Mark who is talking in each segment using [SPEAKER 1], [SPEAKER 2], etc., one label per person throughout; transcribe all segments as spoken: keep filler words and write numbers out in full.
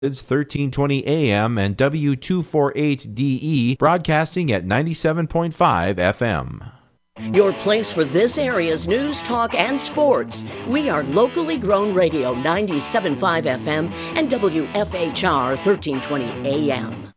[SPEAKER 1] It's thirteen twenty A M and W two forty-eight D E, broadcasting at ninety-seven point five F M.
[SPEAKER 2] Your place for this area's news, talk, and sports. We are locally grown radio ninety-seven point five F M and W F H R thirteen twenty A M.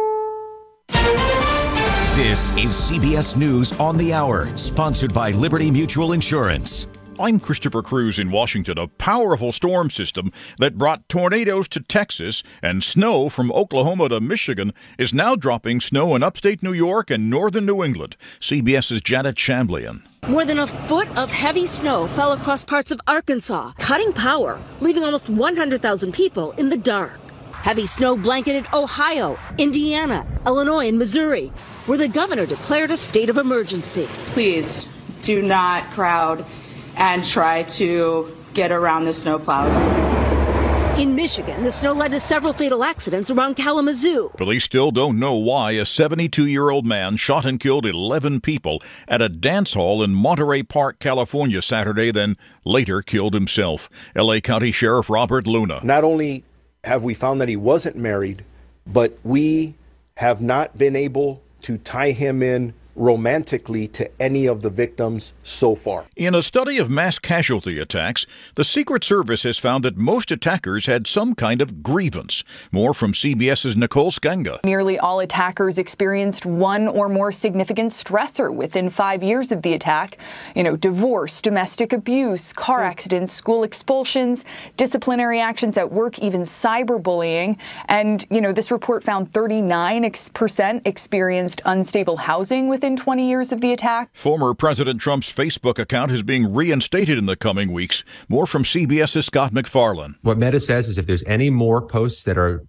[SPEAKER 3] This is C B S News on the Hour, sponsored by Liberty Mutual Insurance.
[SPEAKER 4] I'm Christopher Cruz in Washington. A powerful storm system that brought tornadoes to Texas and snow from Oklahoma to Michigan is now dropping snow in upstate New York and northern New England. CBS's Janet Chamblian.
[SPEAKER 5] More than a foot of heavy snow fell across parts of Arkansas, cutting power, leaving almost one hundred thousand people in the dark. Heavy snow blanketed Ohio, Indiana, Illinois, and Missouri, where the governor declared a state of emergency.
[SPEAKER 6] Please do not crowd and try to get around the snowplows.
[SPEAKER 5] In Michigan, the snow led to several fatal accidents around Kalamazoo.
[SPEAKER 4] Police still don't know why a seventy-two-year-old man shot and killed eleven people at a dance hall in Monterey Park, California Saturday, then later killed himself. L A County Sheriff Robert Luna.
[SPEAKER 7] Not only have we found that he wasn't married, but we have not been able to tie him in romantically to any of the victims so far.
[SPEAKER 4] In a study of mass casualty attacks, the Secret Service has found that most attackers had some kind of grievance. More from CBS's Nicole Skenga.
[SPEAKER 8] Nearly all attackers experienced one or more significant stressor within five years of the attack. You know, divorce, domestic abuse, car accidents, school expulsions, disciplinary actions at work, even cyberbullying. And, you know, this report found thirty-nine percent experienced unstable housing with within twenty years of the attack.
[SPEAKER 4] Former President Trump's Facebook account is being reinstated in the coming weeks. More from CBS's Scott McFarlane.
[SPEAKER 9] What Meta says is if there's any more posts that are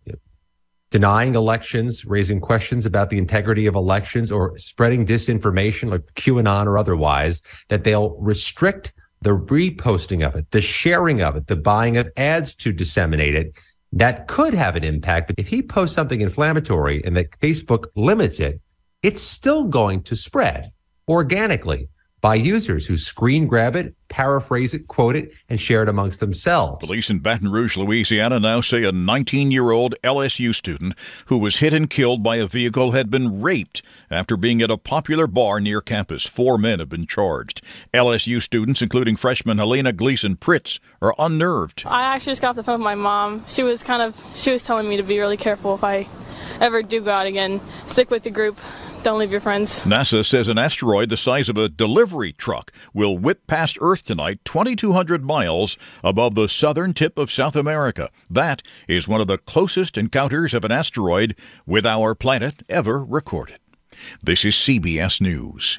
[SPEAKER 9] denying elections, raising questions about the integrity of elections, or spreading disinformation like QAnon or otherwise, that they'll restrict the reposting of it, the sharing of it, the buying of ads to disseminate it. That could have an impact. But if he posts something inflammatory and that Facebook limits it, it's still going to spread organically by users who screen grab it, paraphrase it, quote it, and share it amongst themselves.
[SPEAKER 4] Police in Baton Rouge, Louisiana now say a nineteen-year-old L S U student who was hit and killed by a vehicle had been raped after being at a popular bar near campus. Four men have been charged. L S U students, including freshman Helena Gleason Pritz, are unnerved.
[SPEAKER 10] I actually just got off the phone with my mom. She was kind of, she was telling me to be really careful if I ever do go out again. Stick with the group. Don't leave your friends.
[SPEAKER 4] NASA says an asteroid the size of a delivery truck will whip past Earth tonight, twenty-two hundred miles above the southern tip of South America. That is one of the closest encounters of an asteroid with our planet ever recorded. This is C B S News.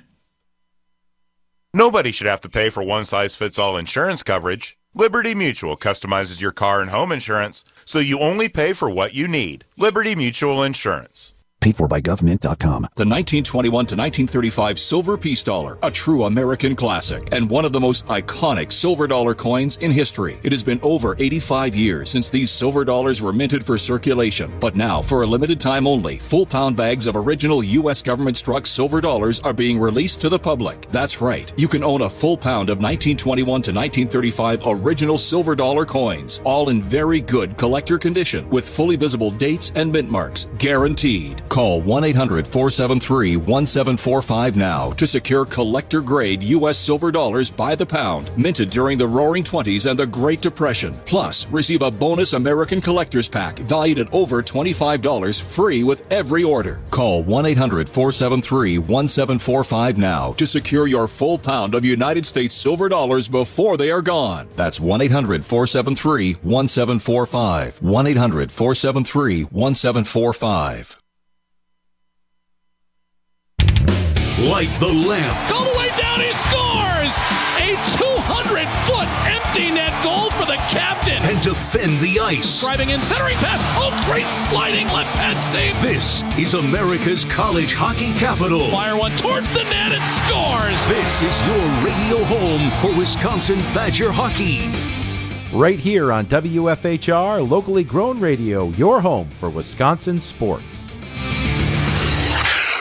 [SPEAKER 11] Nobody should have to pay for one-size-fits-all insurance coverage. Liberty Mutual customizes your car and home insurance, so you only pay for what you need. Liberty Mutual Insurance.
[SPEAKER 3] Paid for by government dot com.
[SPEAKER 12] The nineteen twenty-one to nineteen thirty-five silver peace dollar, a true American classic, and one of the most iconic silver dollar coins in history. It has been over eighty-five years since these silver dollars were minted for circulation. But now, for a limited time only, full pound bags of original U S government-struck silver dollars are being released to the public. That's right. You can own a full pound of nineteen twenty-one to nineteen thirty-five original silver dollar coins, all in very good collector condition, with fully visible dates and mint marks, guaranteed. Call one eight hundred four seven three one seven four five now to secure collector-grade U S silver dollars by the pound, minted during the Roaring Twenties and the Great Depression. Plus, receive a bonus American Collector's Pack valued at over twenty-five dollars free with every order. Call one eight hundred four seven three one seven four five now to secure your full pound of United States silver dollars before they are gone. That's one eight hundred four seven three one seven four five. one eight hundred four seven three one seven four five.
[SPEAKER 13] Light the lamp.
[SPEAKER 14] All the way down, he scores! A two hundred foot empty net goal for the captain.
[SPEAKER 13] And defend the ice.
[SPEAKER 14] Driving in, centering pass. Oh, great sliding left pad save.
[SPEAKER 13] This is America's college hockey capital.
[SPEAKER 14] Fire one towards the net and scores.
[SPEAKER 13] This is your radio home for Wisconsin Badger hockey.
[SPEAKER 1] Right here on W F H R, locally grown radio, your home for Wisconsin sports.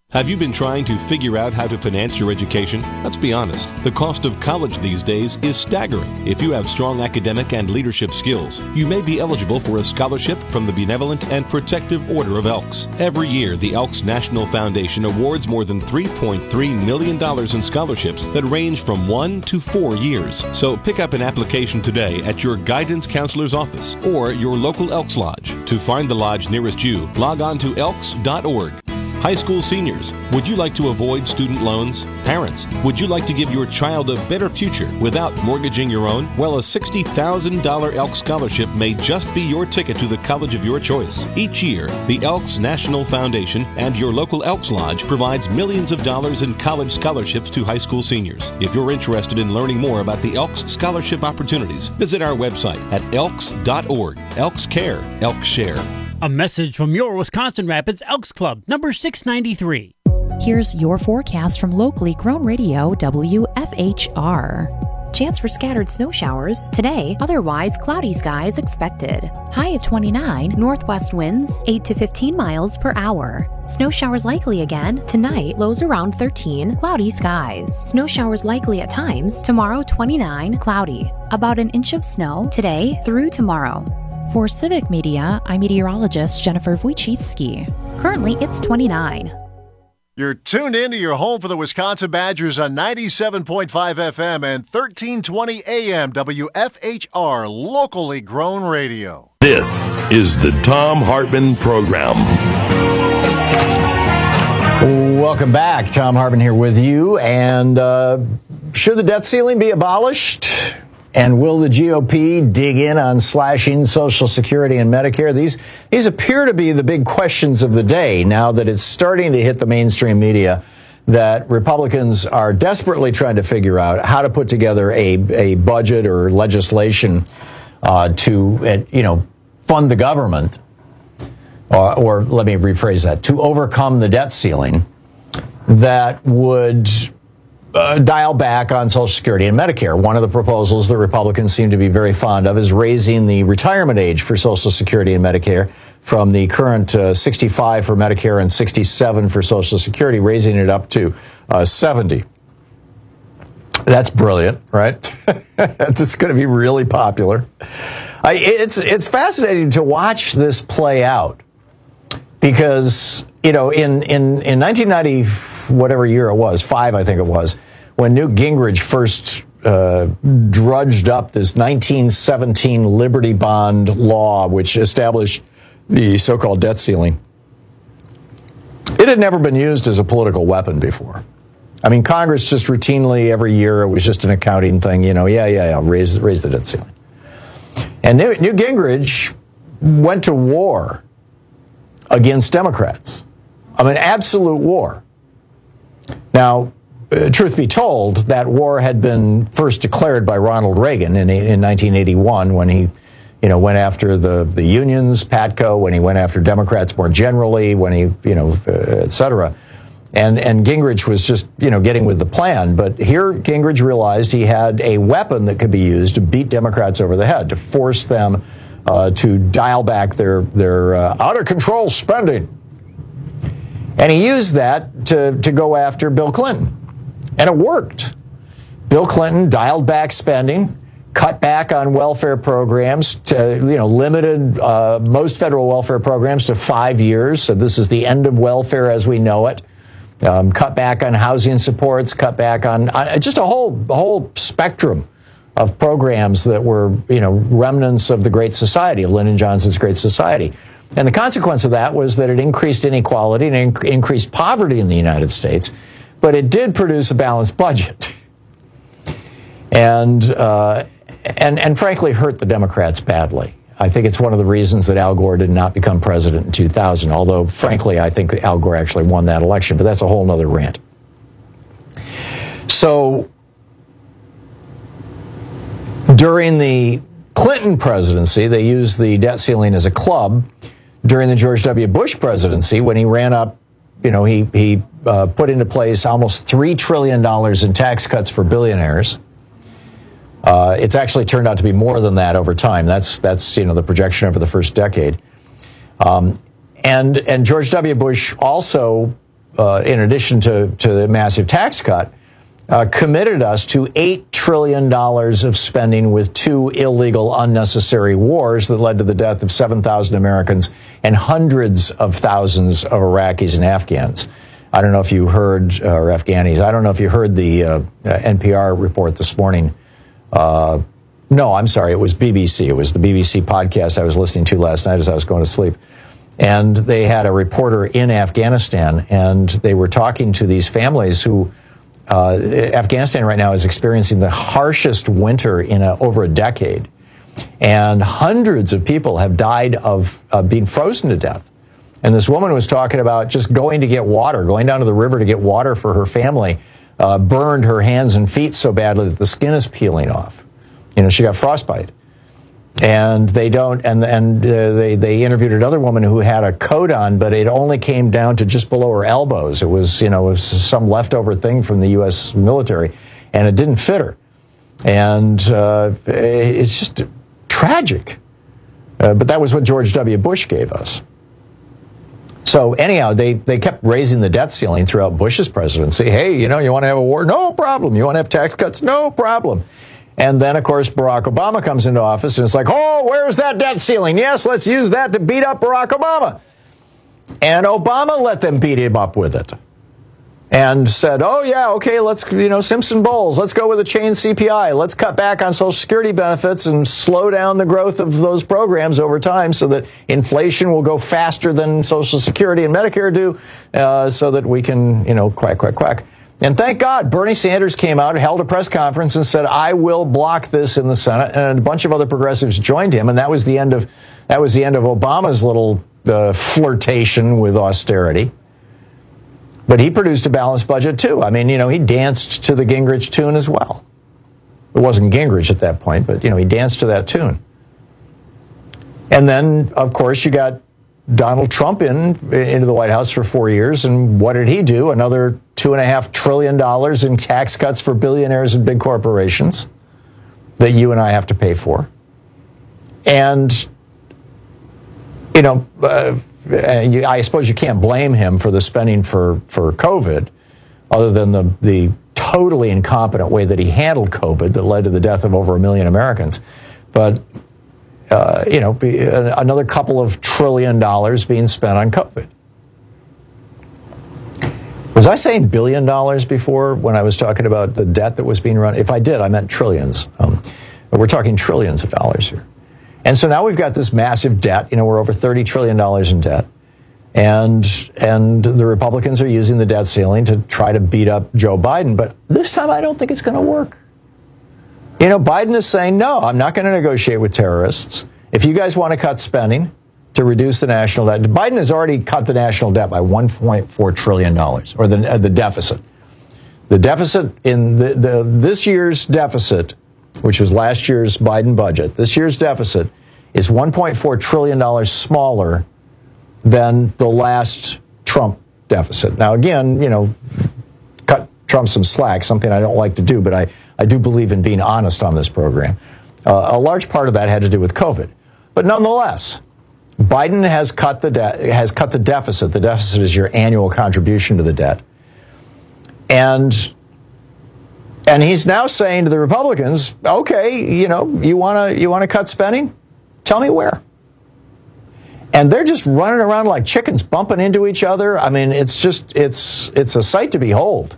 [SPEAKER 15] Have you been trying to figure out how to finance your education? Let's be honest, the cost of college these days is staggering. If you have strong academic and leadership skills, you may be eligible for a scholarship from the Benevolent and Protective Order of Elks. Every year, the Elks National Foundation awards more than three point three million dollars in scholarships that range from one to four years. So pick up an application today at your guidance counselor's office or your local Elks Lodge. To find the lodge nearest you, log on to elks dot org. High school seniors, would you like to avoid student loans? Parents, would you like to give your child a better future without mortgaging your own? Well, a sixty thousand dollars Elks Scholarship may just be your ticket to the college of your choice. Each year, the Elks National Foundation and your local Elks Lodge provides millions of dollars in college scholarships to high school seniors. If you're interested in learning more about the Elks Scholarship opportunities, visit our website at elks dot org. Elks Care, Elks Share.
[SPEAKER 16] A message from your Wisconsin Rapids Elks Club, number six ninety-three.
[SPEAKER 17] Here's your forecast from locally grown radio W F H R. Chance for scattered snow showers today, otherwise cloudy skies expected. High of twenty-nine, northwest winds eight to fifteen miles per hour. Snow showers likely again tonight, lows around thirteen, cloudy skies. Snow showers likely at times, tomorrow twenty-nine, cloudy. About an inch of snow today through tomorrow. For Civic Media, I'm meteorologist Jennifer Wojcicki. Currently, it's twenty-nine.
[SPEAKER 18] You're tuned in to your home for the Wisconsin Badgers on ninety-seven point five F M and thirteen twenty A M W F H R, locally grown radio.
[SPEAKER 19] This is the Thom Hartmann Program.
[SPEAKER 20] Welcome back. Thom Hartmann here with you. And uh, should the debt ceiling be abolished? And will the G O P dig in on slashing Social Security and Medicare? These these appear to be the big questions of the day now that it's starting to hit the mainstream media that Republicans are desperately trying to figure out how to put together a, a budget or legislation uh, to, uh, you know, fund the government, uh, or let me rephrase that, to overcome the debt ceiling that would Uh, dial back on Social Security and Medicare. One of the proposals that Republicans seem to be very fond of is raising the retirement age for Social Security and Medicare from the current uh, sixty-five for Medicare and sixty-seven for Social Security, raising it up to uh, seventy. That's brilliant, right? It's going to be really popular. I, it's it's fascinating to watch this play out because, you know, in, in, in nineteen ninety, whatever year it was, five, I think it was, when Newt Gingrich first uh, drudged up this nineteen seventeen Liberty Bond law, which established the so-called debt ceiling. It had never been used as a political weapon before. I mean, Congress just routinely, every year, it was just an accounting thing, you know, yeah, yeah, yeah, raise, raise the debt ceiling. And Newt, Newt Gingrich went to war against Democrats. I mean, absolute war. Now, uh, truth be told, that war had been first declared by Ronald Reagan in, in nineteen eighty-one when he, you know, went after the, the unions, PATCO, when he went after Democrats more generally, when he, you know, uh, et cetera. And, and Gingrich was just, you know, getting with the plan. But here Gingrich realized he had a weapon that could be used to beat Democrats over the head, to force them uh, to dial back their, their uh, out-of-control spending. And he used that to, to go after Bill Clinton. And it worked. Bill Clinton dialed back spending, cut back on welfare programs, to, you know, limited uh, most federal welfare programs to five years. So this is the end of welfare as we know it. Um, cut back on housing supports, cut back on uh, just a whole a whole spectrum of programs that were, you know, remnants of the Great Society, of Lyndon Johnson's Great Society. And the consequence of that was that it increased inequality and inc- increased poverty in the United States, but it did produce a balanced budget. And, uh, and, and frankly, hurt the Democrats badly. I think it's one of the reasons that Al Gore did not become president in two thousand, although, frankly, I think Al Gore actually won that election, but that's a whole nother rant. So, during the Clinton presidency, they used the debt ceiling as a club. During the George W. Bush presidency, when he ran up, you know, he, he uh, put into place almost three trillion dollars in tax cuts for billionaires. Uh, it's actually turned out to be more than that over time. That's, that's you know, the projection over the first decade. Um, and, and George W. Bush also uh, in addition to, to the massive tax cut, uh, committed us to eight trillion dollars of spending with two illegal, unnecessary wars that led to the death of seven thousand Americans and hundreds of thousands of Iraqis and Afghans. I don't know if you heard, uh, or Afghanis, I don't know if you heard the uh, N P R report this morning. Uh, no, I'm sorry, it was B B C. It was the B B C podcast I was listening to last night as I was going to sleep. And they had a reporter in Afghanistan, and they were talking to these families who, uh, Afghanistan right now is experiencing the harshest winter in a, over a decade. And hundreds of people have died of uh, being frozen to death. And this woman was talking about just going to get water, going down to the river to get water for her family, uh, burned her hands and feet so badly that the skin is peeling off. You know, she got frostbite. And they don't, and and uh, they they interviewed another woman who had a coat on, but it only came down to just below her elbows. It was, you know, it was some leftover thing from the U S military, and it didn't fit her. And uh, it's just tragic. Uh, but that was what George W. Bush gave us. So anyhow, they, they kept raising the debt ceiling throughout Bush's presidency. Hey, you know, you want to have a war? No problem. You want to have tax cuts? No problem. And then, of course, Barack Obama comes into office, and it's like, oh, where's that debt ceiling? Yes, let's use that to beat up Barack Obama. And Obama let them beat him up with it. And said, oh, yeah, okay, let's, you know, Simpson Bowles, let's go with a chain C P I. Let's cut back on Social Security benefits and slow down the growth of those programs over time so that inflation will go faster than Social Security and Medicare do, uh, so that we can, you know, quack, quack, quack. And thank God Bernie Sanders came out, held a press conference, and said, I will block this in the Senate. And a bunch of other progressives joined him. And that was the end of that was the end of Obama's little uh, flirtation with austerity. But he produced a balanced budget, too. I mean, you know, he danced to the Gingrich tune as well. It wasn't Gingrich at that point, but, you know, he danced to that tune. And then, of course, you got Donald Trump in into the White House for four years, and what did he do? Another two and a half trillion dollars in tax cuts for billionaires and big corporations that you and I have to pay for. And, you know, uh, you, I suppose you can't blame him for the spending for, for COVID, other than the, the totally incompetent way that he handled COVID that led to the death of over a million Americans. But Uh, you know, be, uh, another couple of trillion dollars being spent on COVID. Was I saying billion dollars before when I was talking about the debt that was being run? If I did, I meant trillions. Um, but we're talking trillions of dollars here. And so now we've got this massive debt. You know, we're over thirty trillion dollars in debt. And, and the Republicans are using the debt ceiling to try to beat up Joe Biden. But this time I don't think it's going to work. You know, Biden is saying, no, I'm not going to negotiate with terrorists. If you guys want to cut spending to reduce the national debt, Biden has already cut the national debt by one point four trillion dollars, or the, uh, the deficit. The deficit in the, the this year's deficit, which was last year's Biden budget, this year's deficit is one point four trillion dollars smaller than the last Trump deficit. Now, again, you know, cut Trump some slack, something I don't like to do, but I, I do believe in being honest on this program. Uh, a large part of that had to do with COVID. But nonetheless, Biden has cut the de- has cut the deficit. The deficit is your annual contribution to the debt. And and he's now saying to the Republicans, okay, you know, you want to you want to cut spending? Tell me where. And they're just running around like chickens, bumping into each other. I mean, it's just it's it's a sight to behold.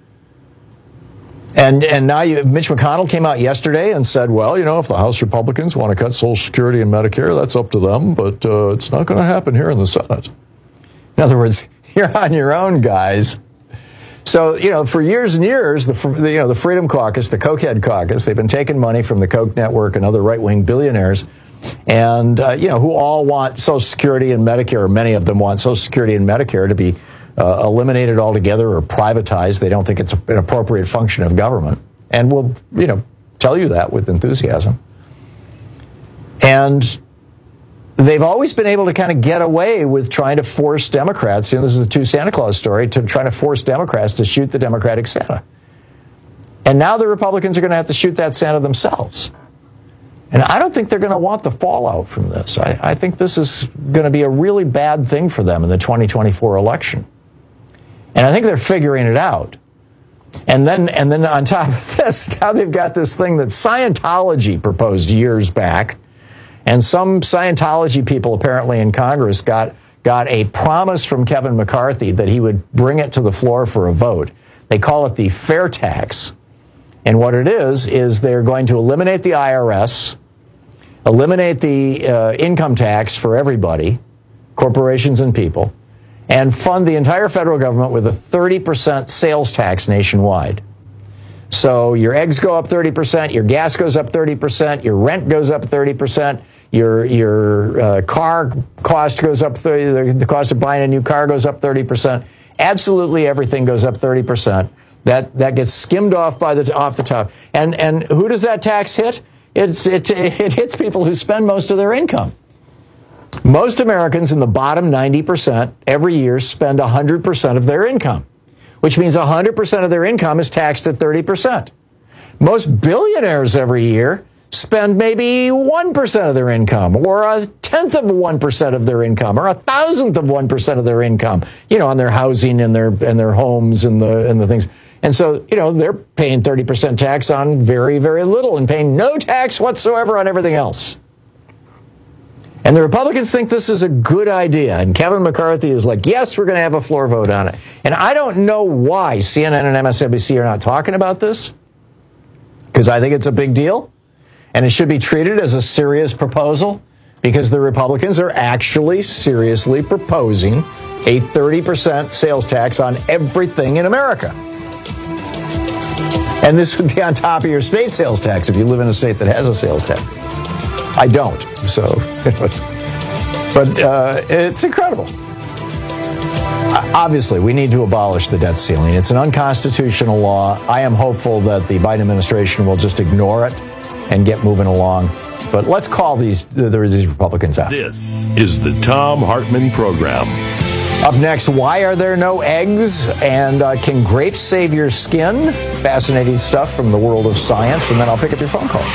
[SPEAKER 20] And and now you, Mitch McConnell came out yesterday and said, well, you know, if the House Republicans want to cut Social Security and Medicare, that's up to them, but uh, it's not going to happen here in the Senate. In other words, you're on your own, guys. So, you know, for years and years, the, the you know the Freedom Caucus, the Cokehead Caucus, they've been taking money from the Koch network and other right-wing billionaires, and uh, you know, who all want Social Security and Medicare, or many of them want Social Security and Medicare to be Uh, eliminated altogether or privatized. They don't think it's a, an appropriate function of government, and will, you know, tell you that with enthusiasm. And they've always been able to kind of get away with trying to force Democrats, you know, this is the two Santa Claus story, to try to force Democrats to shoot the Democratic Santa. And now the Republicans are going to have to shoot that Santa themselves. And I don't think they're going to want the fallout from this. I, I think this is going to be a really bad thing for them in the twenty twenty-four election. And I think they're figuring it out. And then, and then on top of this, now they've got this thing that Scientology proposed years back. And some Scientology people apparently in Congress got, got a promise from Kevin McCarthy that he would bring it to the floor for a vote. They call it the fair tax. And what it is, is they're going to eliminate the I R S, eliminate the uh, income tax for everybody, corporations and people, and fund the entire federal government with a thirty percent sales tax nationwide. So your eggs go up thirty percent, your gas goes up thirty percent, your rent goes up thirty percent, your your uh, car cost goes up thirty, the cost of buying a new car goes up thirty percent. Absolutely everything goes up thirty percent. That that gets skimmed off by the off the top. And and who does that tax hit? It's it it hits people who spend most of their income. Most Americans in the bottom ninety percent every year spend one hundred percent of their income, which means one hundred percent of their income is taxed at thirty percent. Most billionaires every year spend maybe one percent of their income, or a tenth of one percent of their income, or a thousandth of one percent of their income, you know, on their housing and their and their homes and the and the things. And so, you know, they're paying thirty percent tax on very, very little and paying no tax whatsoever on everything else. And the Republicans think this is a good idea. And Kevin McCarthy is like, yes, we're going to have a floor vote on it. And I don't know why C N N and M S N B C are not talking about this, because I think it's a big deal. And it should be treated as a serious proposal, because the Republicans are actually seriously proposing a thirty percent sales tax on everything in America. And this would be on top of your state sales tax if you live in a state that has a sales tax. I don't, so, you know, it's, but uh, it's incredible. Obviously, we need to abolish the debt ceiling. It's an unconstitutional law. I am hopeful that the Biden administration will just ignore it and get moving along. But let's call these, these Republicans out.
[SPEAKER 19] This is the Thom Hartmann Program.
[SPEAKER 20] Up next, why are there no eggs? And uh, can grapes save your skin? Fascinating stuff from the world of science. And then I'll pick up your phone calls.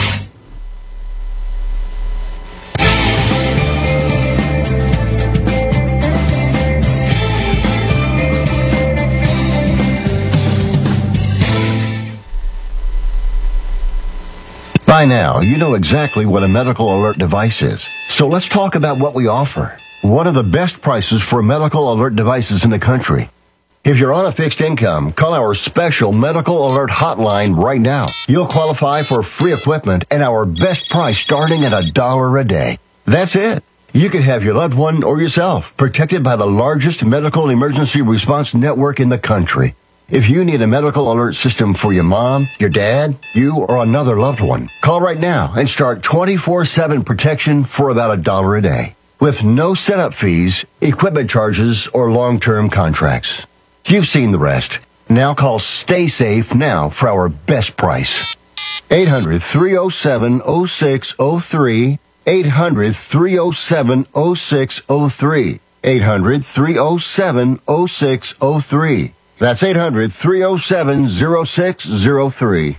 [SPEAKER 21] By now, you know exactly what a medical alert device is. So let's talk about what we offer. What are the best prices for medical alert devices in the country? If you're on a fixed income, call our special medical alert hotline right now. You'll qualify for free equipment and our best price starting at a dollar a day. That's it. You could have your loved one or yourself protected by the largest medical emergency response network in the country. If you need a medical alert system for your mom, your dad, you, or another loved one, call right now and start twenty-four seven protection for about a dollar a day, with no setup fees, equipment charges, or long-term contracts. You've seen the rest. Now call Stay Safe now for our best price. eight hundred, three oh seven, oh six oh three, eight hundred, three oh seven, oh six oh three, eight hundred, three oh seven, oh six oh three. That's eight hundred, three oh seven, oh six oh three.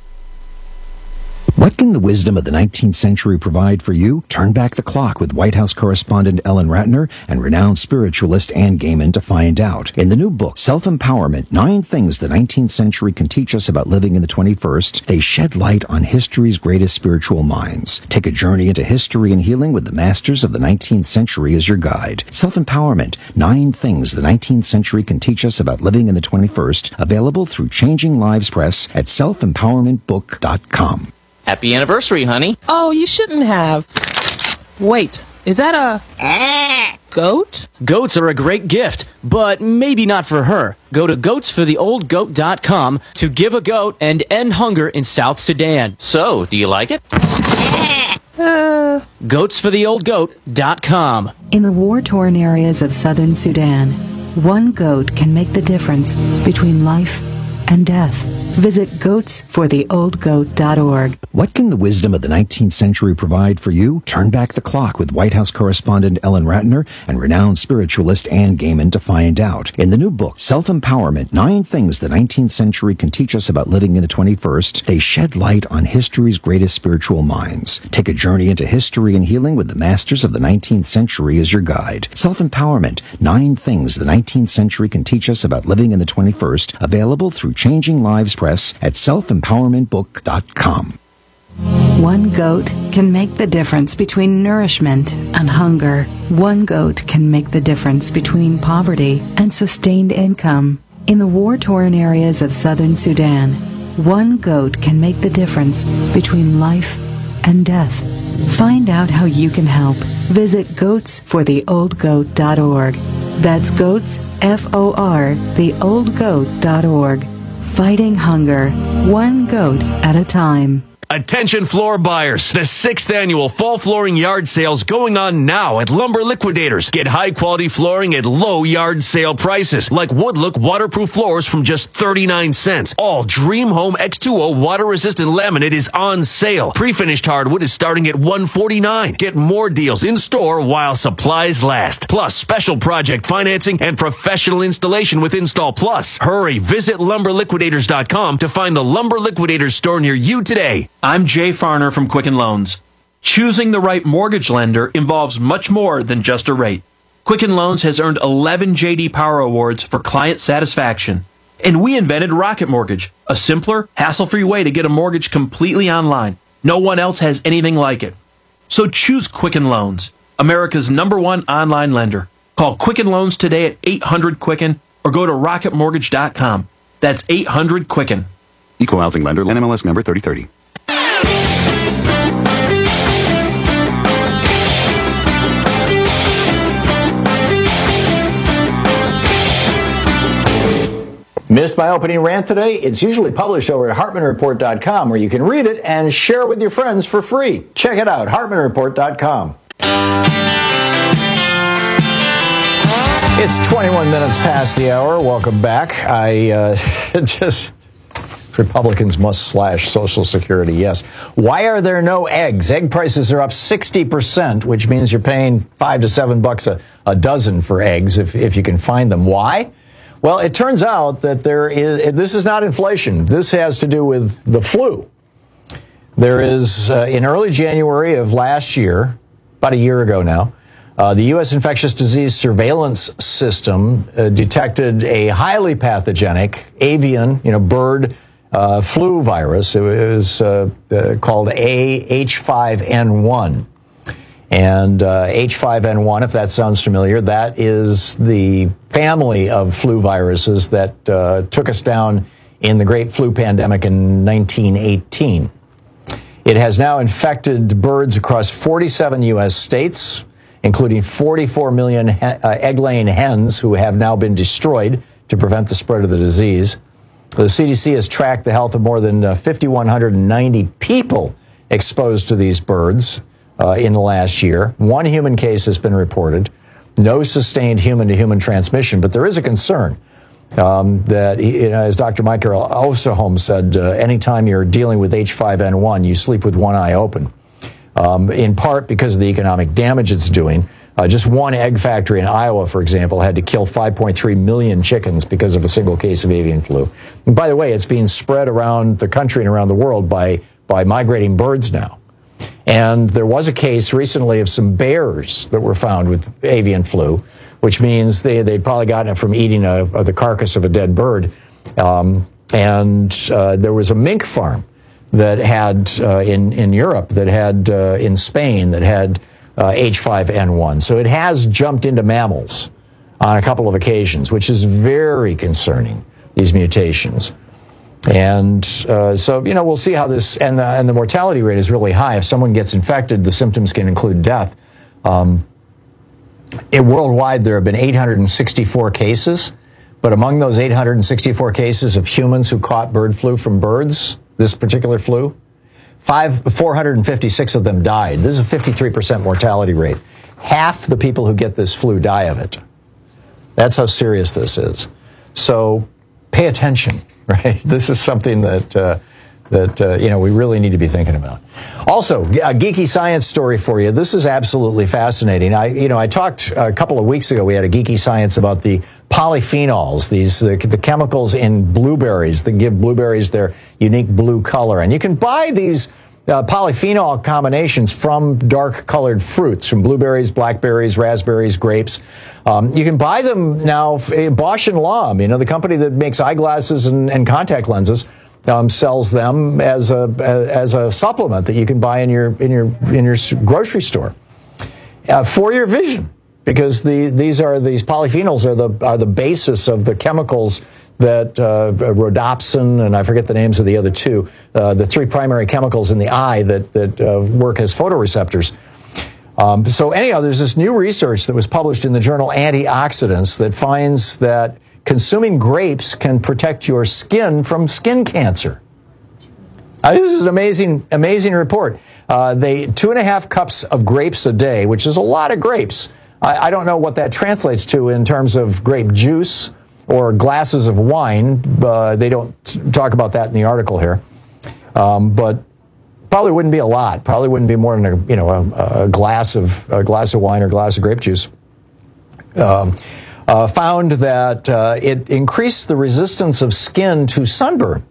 [SPEAKER 22] What can the wisdom of the nineteenth century provide for you? Turn back the clock with White House correspondent Ellen Ratner and renowned spiritualist Ann Gaiman to find out. In the new book, Self-Empowerment, Nine Things the nineteenth Century Can Teach Us About Living in the twenty-first, they shed light on history's greatest spiritual minds. Take a journey into history and healing with the masters of the nineteenth century as your guide. Self-Empowerment, Nine Things the nineteenth Century Can Teach Us About Living in the twenty-first, available through Changing Lives Press at self empowerment book dot com.
[SPEAKER 23] Happy anniversary, honey.
[SPEAKER 24] Oh, you shouldn't have. Wait, is that a goat?
[SPEAKER 25] Goats are a great gift, but maybe not for her. Go to goats for the old goat dot com to give a goat and end hunger in South Sudan.
[SPEAKER 23] So, do you like it?
[SPEAKER 24] Uh...
[SPEAKER 25] goats for the old goat dot com.
[SPEAKER 26] In the war-torn areas of southern Sudan, one goat can make the difference between life
[SPEAKER 2] and death. Visit goats for the old goat dot org.
[SPEAKER 22] What can the wisdom of the nineteenth century provide for you? Turn back the clock with White House correspondent Ellen Ratner and renowned spiritualist Ann Gaiman to find out. In the new book, Self-Empowerment, Nine Things the nineteenth Century Can Teach Us About Living in the twenty-first, they shed light on history's greatest spiritual minds. Take a journey into history and healing with the masters of the nineteenth century as your guide. Self-Empowerment, Nine Things the nineteenth Century Can Teach Us About Living in the twenty-first, available through Changing Lives Press at self empowerment book dot com.
[SPEAKER 2] One goat can make the difference between nourishment and hunger. One goat can make the difference between poverty and sustained income. In the war-torn areas of southern Sudan, one goat can make the difference between life and death. Find out how you can help. Visit goats for the old goat dot org. That's goats, F O R, the old goat dot org. Fighting hunger, one goat at a time.
[SPEAKER 5] Attention floor buyers. The sixth annual fall flooring yard sale's going on now at Lumber Liquidators. Get high quality flooring at low yard sale prices, like Woodlook waterproof floors from just thirty-nine cents. All Dream Home X two O water resistant laminate is on sale. Pre-finished hardwood is starting at one forty-nine. Get more deals in store while supplies last. Plus special project financing and professional installation with Install Plus. Hurry, visit lumber liquidators dot com to find the Lumber Liquidators store near you today.
[SPEAKER 25] I'm Jay Farner from Quicken Loans. Choosing the right mortgage lender involves much more than just a rate. Quicken Loans has earned eleven J D Power Awards for client satisfaction. And we invented Rocket Mortgage, a simpler, hassle-free way to get a mortgage completely online. No one else has anything like it. So choose Quicken Loans, America's number one online lender. Call Quicken Loans today at eight hundred Quicken or go to rocket mortgage dot com. That's eight hundred Quicken.
[SPEAKER 6] Equal housing lender, N M L S number thirty thirty.
[SPEAKER 20] Missed my opening rant today? It's usually published over at hartman report dot com, where you can read it and share it with your friends for free. Check it out, hartman report dot com. It's twenty-one minutes past the hour. Welcome back. I uh, just... Republicans must slash Social Security, yes. Why are there no eggs? Egg prices are up sixty percent, which means you're paying five to seven bucks a, a dozen for eggs if, if you can find them. Why? Well, it turns out that there is, this is not inflation. This has to do with the flu. There is, uh, in early January of last year, about a year ago now, uh, the U S Infectious Disease Surveillance System uh, detected a highly pathogenic avian, you know, bird uh, flu virus. It was uh, uh, called A H five N one. And uh, H five N one, if that sounds familiar, that is the family of flu viruses that uh, took us down in the Great Flu Pandemic in nineteen eighteen. It has now infected birds across forty-seven U S states, including forty-four million he- uh, egg-laying hens who have now been destroyed to prevent the spread of the disease. The C D C has tracked the health of more than uh, five thousand one hundred ninety people exposed to these birds Uh, in the last year. One human case has been reported. No sustained human-to-human transmission, but there is a concern um, that, you know, as Doctor Michael Osterholm said, uh, anytime you're dealing with H five N one, you sleep with one eye open, um, in part because of the economic damage it's doing. Uh, just one egg factory in Iowa, for example, had to kill five point three million chickens because of a single case of avian flu. And by the way, it's being spread around the country and around the world by, by migrating birds now. And there was a case recently of some bears that were found with avian flu, which means they, they'd probably gotten it from eating a, a, the carcass of a dead bird. Um, and uh, there was a mink farm that had, uh, in, in Europe, that had, uh, in Spain, that had uh, H five N one. So it has jumped into mammals on a couple of occasions, which is very concerning, these mutations. And uh, so, you know, we'll see how this, and the, and the mortality rate is really high. If someone gets infected, the symptoms can include death. Um, it, worldwide, there have been eight hundred sixty-four cases, but among those eight hundred sixty-four cases of humans who caught bird flu from birds, this particular flu, five, four hundred fifty-six of them died. This is a fifty-three percent mortality rate. Half the people who get this flu die of it. That's how serious this is. So, pay attention, right? This is something that uh, that uh, you know we really need to be thinking about. Also, a geeky science story for you. This is absolutely fascinating. I you know I talked a couple of weeks ago. We had a geeky science about the polyphenols, these the, the chemicals in blueberries that give blueberries their unique blue color, and you can buy these Uh, polyphenol combinations from dark-colored fruits, from blueberries, blackberries, raspberries, grapes. Um, you can buy them now. Bausch and Lomb, you know, the company that makes eyeglasses and, and contact lenses, um, sells them as a as a supplement that you can buy in your in your in your grocery store uh, for your vision, because the these are these polyphenols are the are the basis of the chemicals that uh, rhodopsin, and I forget the names of the other two, uh, the three primary chemicals in the eye that, that uh, work as photoreceptors. Um, so anyhow, there's this new research that was published in the journal Antioxidants that finds that consuming grapes can protect your skin from skin cancer. Uh, this is an amazing, amazing report. Uh, they two and a half cups of grapes a day, which is a lot of grapes. I, I don't know what that translates to in terms of grape juice or glasses of wine. Uh, they don't talk about that in the article here, um, but probably wouldn't be a lot. Probably wouldn't be more than a you know a, a glass of a glass of wine or glass of grape juice. Um, uh, found that uh, it increased the resistance of skin to sunburn,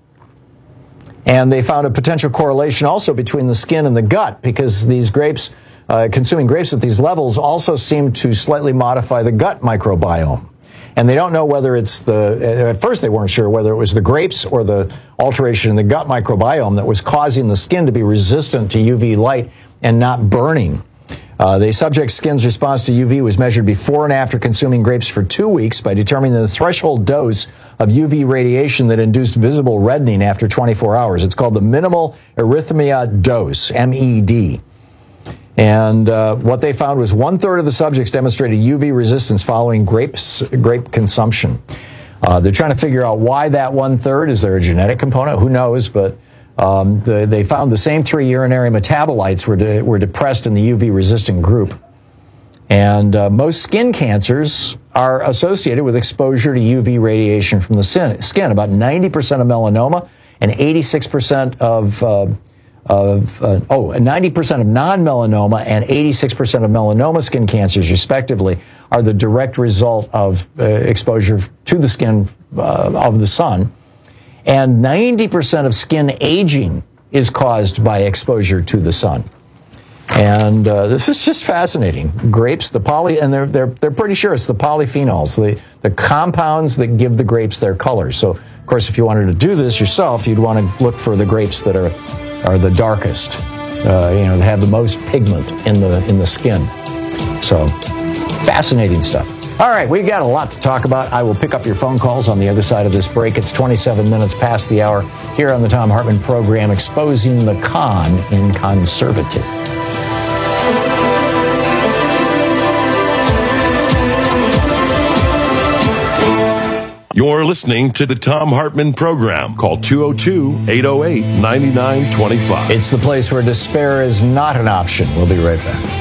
[SPEAKER 20] and they found a potential correlation also between the skin and the gut, because these grapes, uh, consuming grapes at these levels, also seem to slightly modify the gut microbiome. And they don't know whether it's the, at first they weren't sure whether it was the grapes or the alteration in the gut microbiome that was causing the skin to be resistant to U V light and not burning. Uh, the subject's skin's response to U V was measured before and after consuming grapes for two weeks by determining the threshold dose of U V radiation that induced visible reddening after twenty-four hours. It's called the minimal erythema dose, M E D. And uh, what they found was one-third of the subjects demonstrated U V resistance following grapes, grape consumption. Uh, they're trying to figure out why that one-third. Is there a genetic component? Who knows? But um, the, they found the same three urinary metabolites were, de- were depressed in the U V-resistant group. And uh, most skin cancers are associated with exposure to U V radiation from the skin. About ninety percent of melanoma and eighty-six percent of... Uh, of uh, oh, ninety percent of non-melanoma and eighty-six percent of melanoma skin cancers, respectively, are the direct result of uh, exposure to the skin uh, of the sun. And ninety percent of skin aging is caused by exposure to the sun. And uh, this is just fascinating. Grapes, the poly, and they're they're they're pretty sure it's the polyphenols, the the compounds that give the grapes their color. So, of course, if you wanted to do this yourself, you'd want to look for the grapes that are are the darkest, uh, you know, that have the most pigment in the in the skin. So, fascinating stuff. All right, we've got a lot to talk about. I will pick up your phone calls on the other side of this break. It's twenty-seven minutes past the hour here on the Thom Hartmann program, exposing the con in conservative.
[SPEAKER 19] You're listening to the Thom Hartmann program. Call two oh two, eight oh eight, nine nine two five.
[SPEAKER 20] It's the place where despair is not an option. We'll be right back.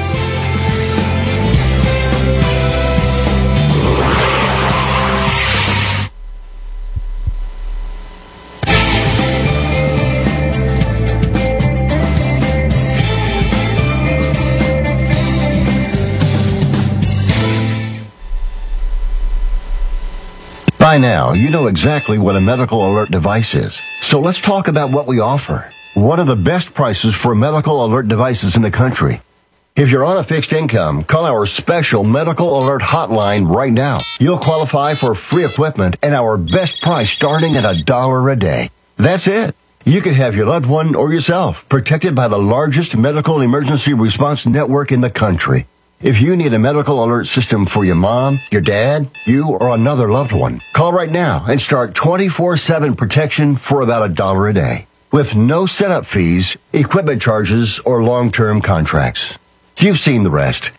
[SPEAKER 21] By now, you know exactly what a medical alert device is. So let's talk about what we offer. What are the best prices for medical alert devices in the country? If you're on a fixed income, call our special medical alert hotline right now. You'll qualify for free equipment and our best price starting at a dollar a day. That's it. You could have your loved one or yourself protected by the largest medical emergency response network in the country. If you need a medical alert system for your mom, your dad, you, or another loved one, call right now and start twenty-four seven protection for about a dollar a day, with no setup fees, equipment charges, or long-term contracts. You've seen the rest.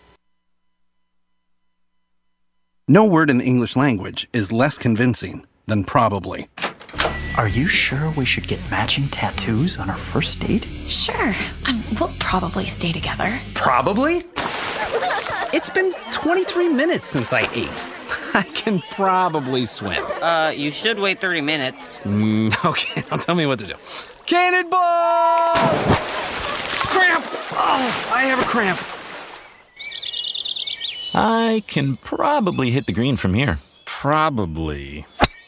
[SPEAKER 4] No word in the English language is less convincing than probably.
[SPEAKER 7] Are you sure we should get matching tattoos on our first date?
[SPEAKER 8] Sure. Um, we'll probably stay together.
[SPEAKER 4] Probably? It's been twenty-three minutes since I ate.
[SPEAKER 3] I can probably swim.
[SPEAKER 9] Uh, you should wait thirty minutes.
[SPEAKER 3] Mm, okay, now tell me what to do. Cannonball! Cramp! Oh, I have a cramp.
[SPEAKER 10] I can probably hit the green from here.
[SPEAKER 3] Probably.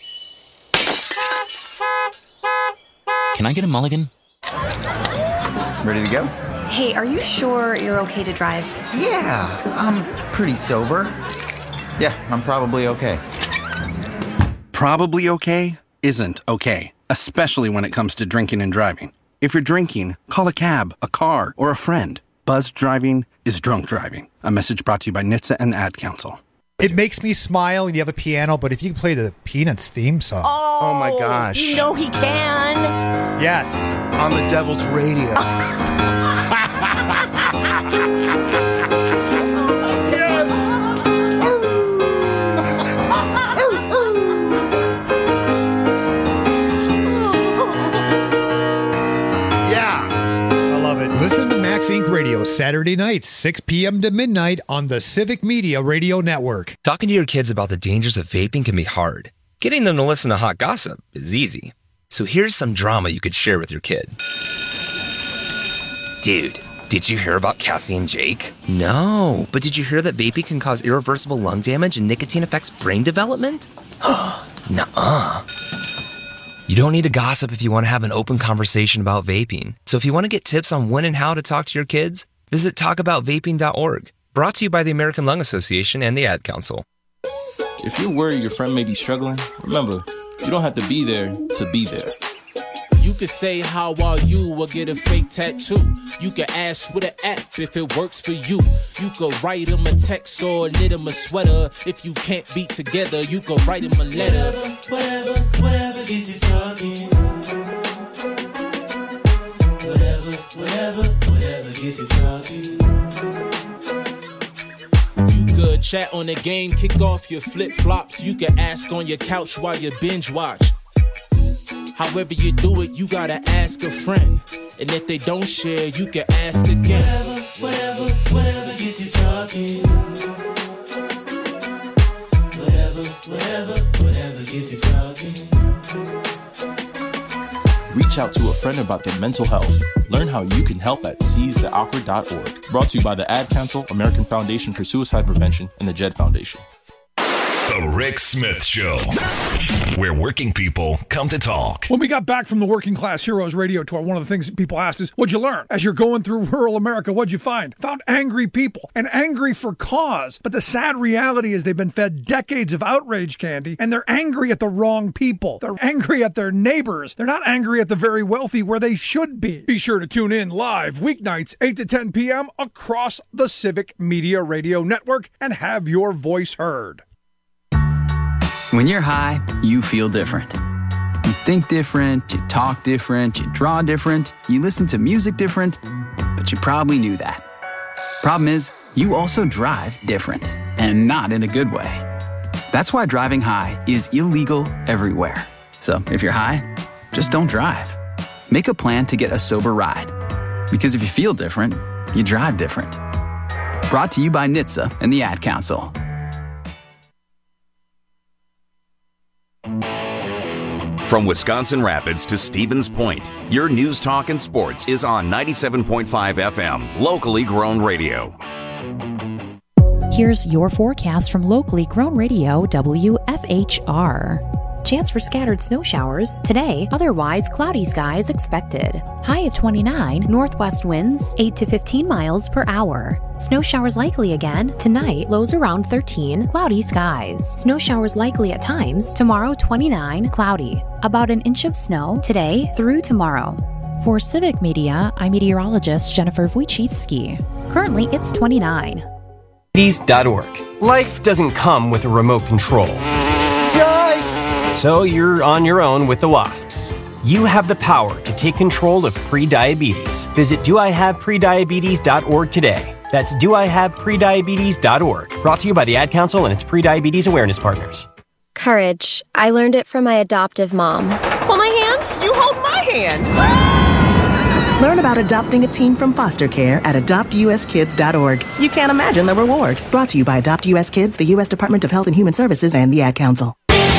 [SPEAKER 10] Can I get a mulligan?
[SPEAKER 3] Ready to go?
[SPEAKER 8] Hey, are you sure you're okay to drive?
[SPEAKER 11] Yeah, I'm pretty sober. Yeah, I'm probably okay.
[SPEAKER 4] Probably okay isn't okay, especially when it comes to drinking and driving. If you're drinking, call a cab, a car, or a friend. Buzzed driving is drunk driving. A message brought to you by N H T S A and the Ad Council.
[SPEAKER 12] It makes me smile and you have a piano, but if you can play the Peanuts theme song.
[SPEAKER 26] Oh, oh my gosh.
[SPEAKER 8] You know he can.
[SPEAKER 12] Yes.
[SPEAKER 26] On the Devil's Radio.
[SPEAKER 12] Yes. Yeah. I love it. Listen to Max Incorporated. Radio Saturday nights, six p.m. to midnight on the Civic Media Radio Network.
[SPEAKER 27] Talking to your kids about the dangers of vaping can be hard. Getting them to listen to hot gossip is easy. So here's some drama you could share with your kid. Dude, did you hear about Cassie and Jake? No, but did you hear that vaping can cause irreversible lung damage and nicotine affects brain development? Nuh-uh. You don't need to gossip if you want to have an open conversation about vaping. So if you want to get tips on when and how to talk to your kids, visit talk about vaping dot org. Brought to you by the American Lung Association and the Ad Council.
[SPEAKER 28] If you're worried your friend may be struggling, remember, you don't have to be there to be there.
[SPEAKER 29] You could say, how are you, or get a fake tattoo. You could ask with an app if it works for you. You could write him a text or knit him a sweater. If you can't be together, you could write him a letter. Whatever, whatever, whatever gets you talking. Whatever, whatever, whatever gets you talking. You could chat on the game, kick off your flip-flops. You could ask on your couch while you binge watch. However you do it, you gotta ask a friend. And if they don't share, you can ask again. Whatever, whatever, whatever gets you talking. Whatever, whatever, whatever gets you talking.
[SPEAKER 28] Reach out to a friend about their mental health. Learn how you can help at seize the awkward dot org. Brought to you by the Ad Council, American Foundation for Suicide Prevention, and the Jed Foundation.
[SPEAKER 30] The Rick Smith Show, where working people come to talk.
[SPEAKER 31] When we got back from the Working Class Heroes radio tour, one of the things that people asked is, what'd you learn? As you're going through rural America, what'd you find? Found angry people, and angry for cause. But the sad reality is they've been fed decades of outrage candy, and they're angry at the wrong people. They're angry at their neighbors. They're not angry at the very wealthy where they should be. Be sure to tune in live weeknights, eight to ten p.m. across the Civic Media Radio Network and have your voice heard.
[SPEAKER 11] When you're high, you feel different. You think different, you talk different, you draw different, you listen to music different, but you probably knew that. Problem is, you also drive different, and not in a good way. That's why driving high is illegal everywhere. So if you're high, just don't drive. Make a plan to get a sober ride. Because if you feel different, you drive different. Brought to you by N H T S A and the Ad Council.
[SPEAKER 32] From Wisconsin Rapids to Stevens Point, your news, talk, and sports is on ninety-seven point five F M, locally grown radio.
[SPEAKER 17] Here's your forecast from locally grown radio W F H R. Chance for scattered snow showers today, otherwise cloudy skies expected. High of twenty-nine, northwest winds eight to fifteen miles per hour. Snow showers likely again tonight, lows around thirteen, cloudy skies. Snow showers likely at times tomorrow, twenty-nine, cloudy. About an inch of snow today through tomorrow. For Civic Media, I'm meteorologist Jennifer Wojcicki. Currently, it's twenty-nine.
[SPEAKER 33] dot org. Life doesn't come with a remote control. So you're on your own with the wasps. You have the power to take control of prediabetes. Visit do I have prediabetes dot org today. That's do I have prediabetes dot org. Brought to you by the Ad Council and its prediabetes awareness partners.
[SPEAKER 34] Courage. I learned it from my adoptive mom. Hold my hand.
[SPEAKER 35] You hold my hand.
[SPEAKER 1] Learn about adopting a teen from foster care at adopt u s kids dot org. You can't imagine the reward. Brought to you by Adopt U S Kids, the U S Department of Health and Human Services, and the Ad Council.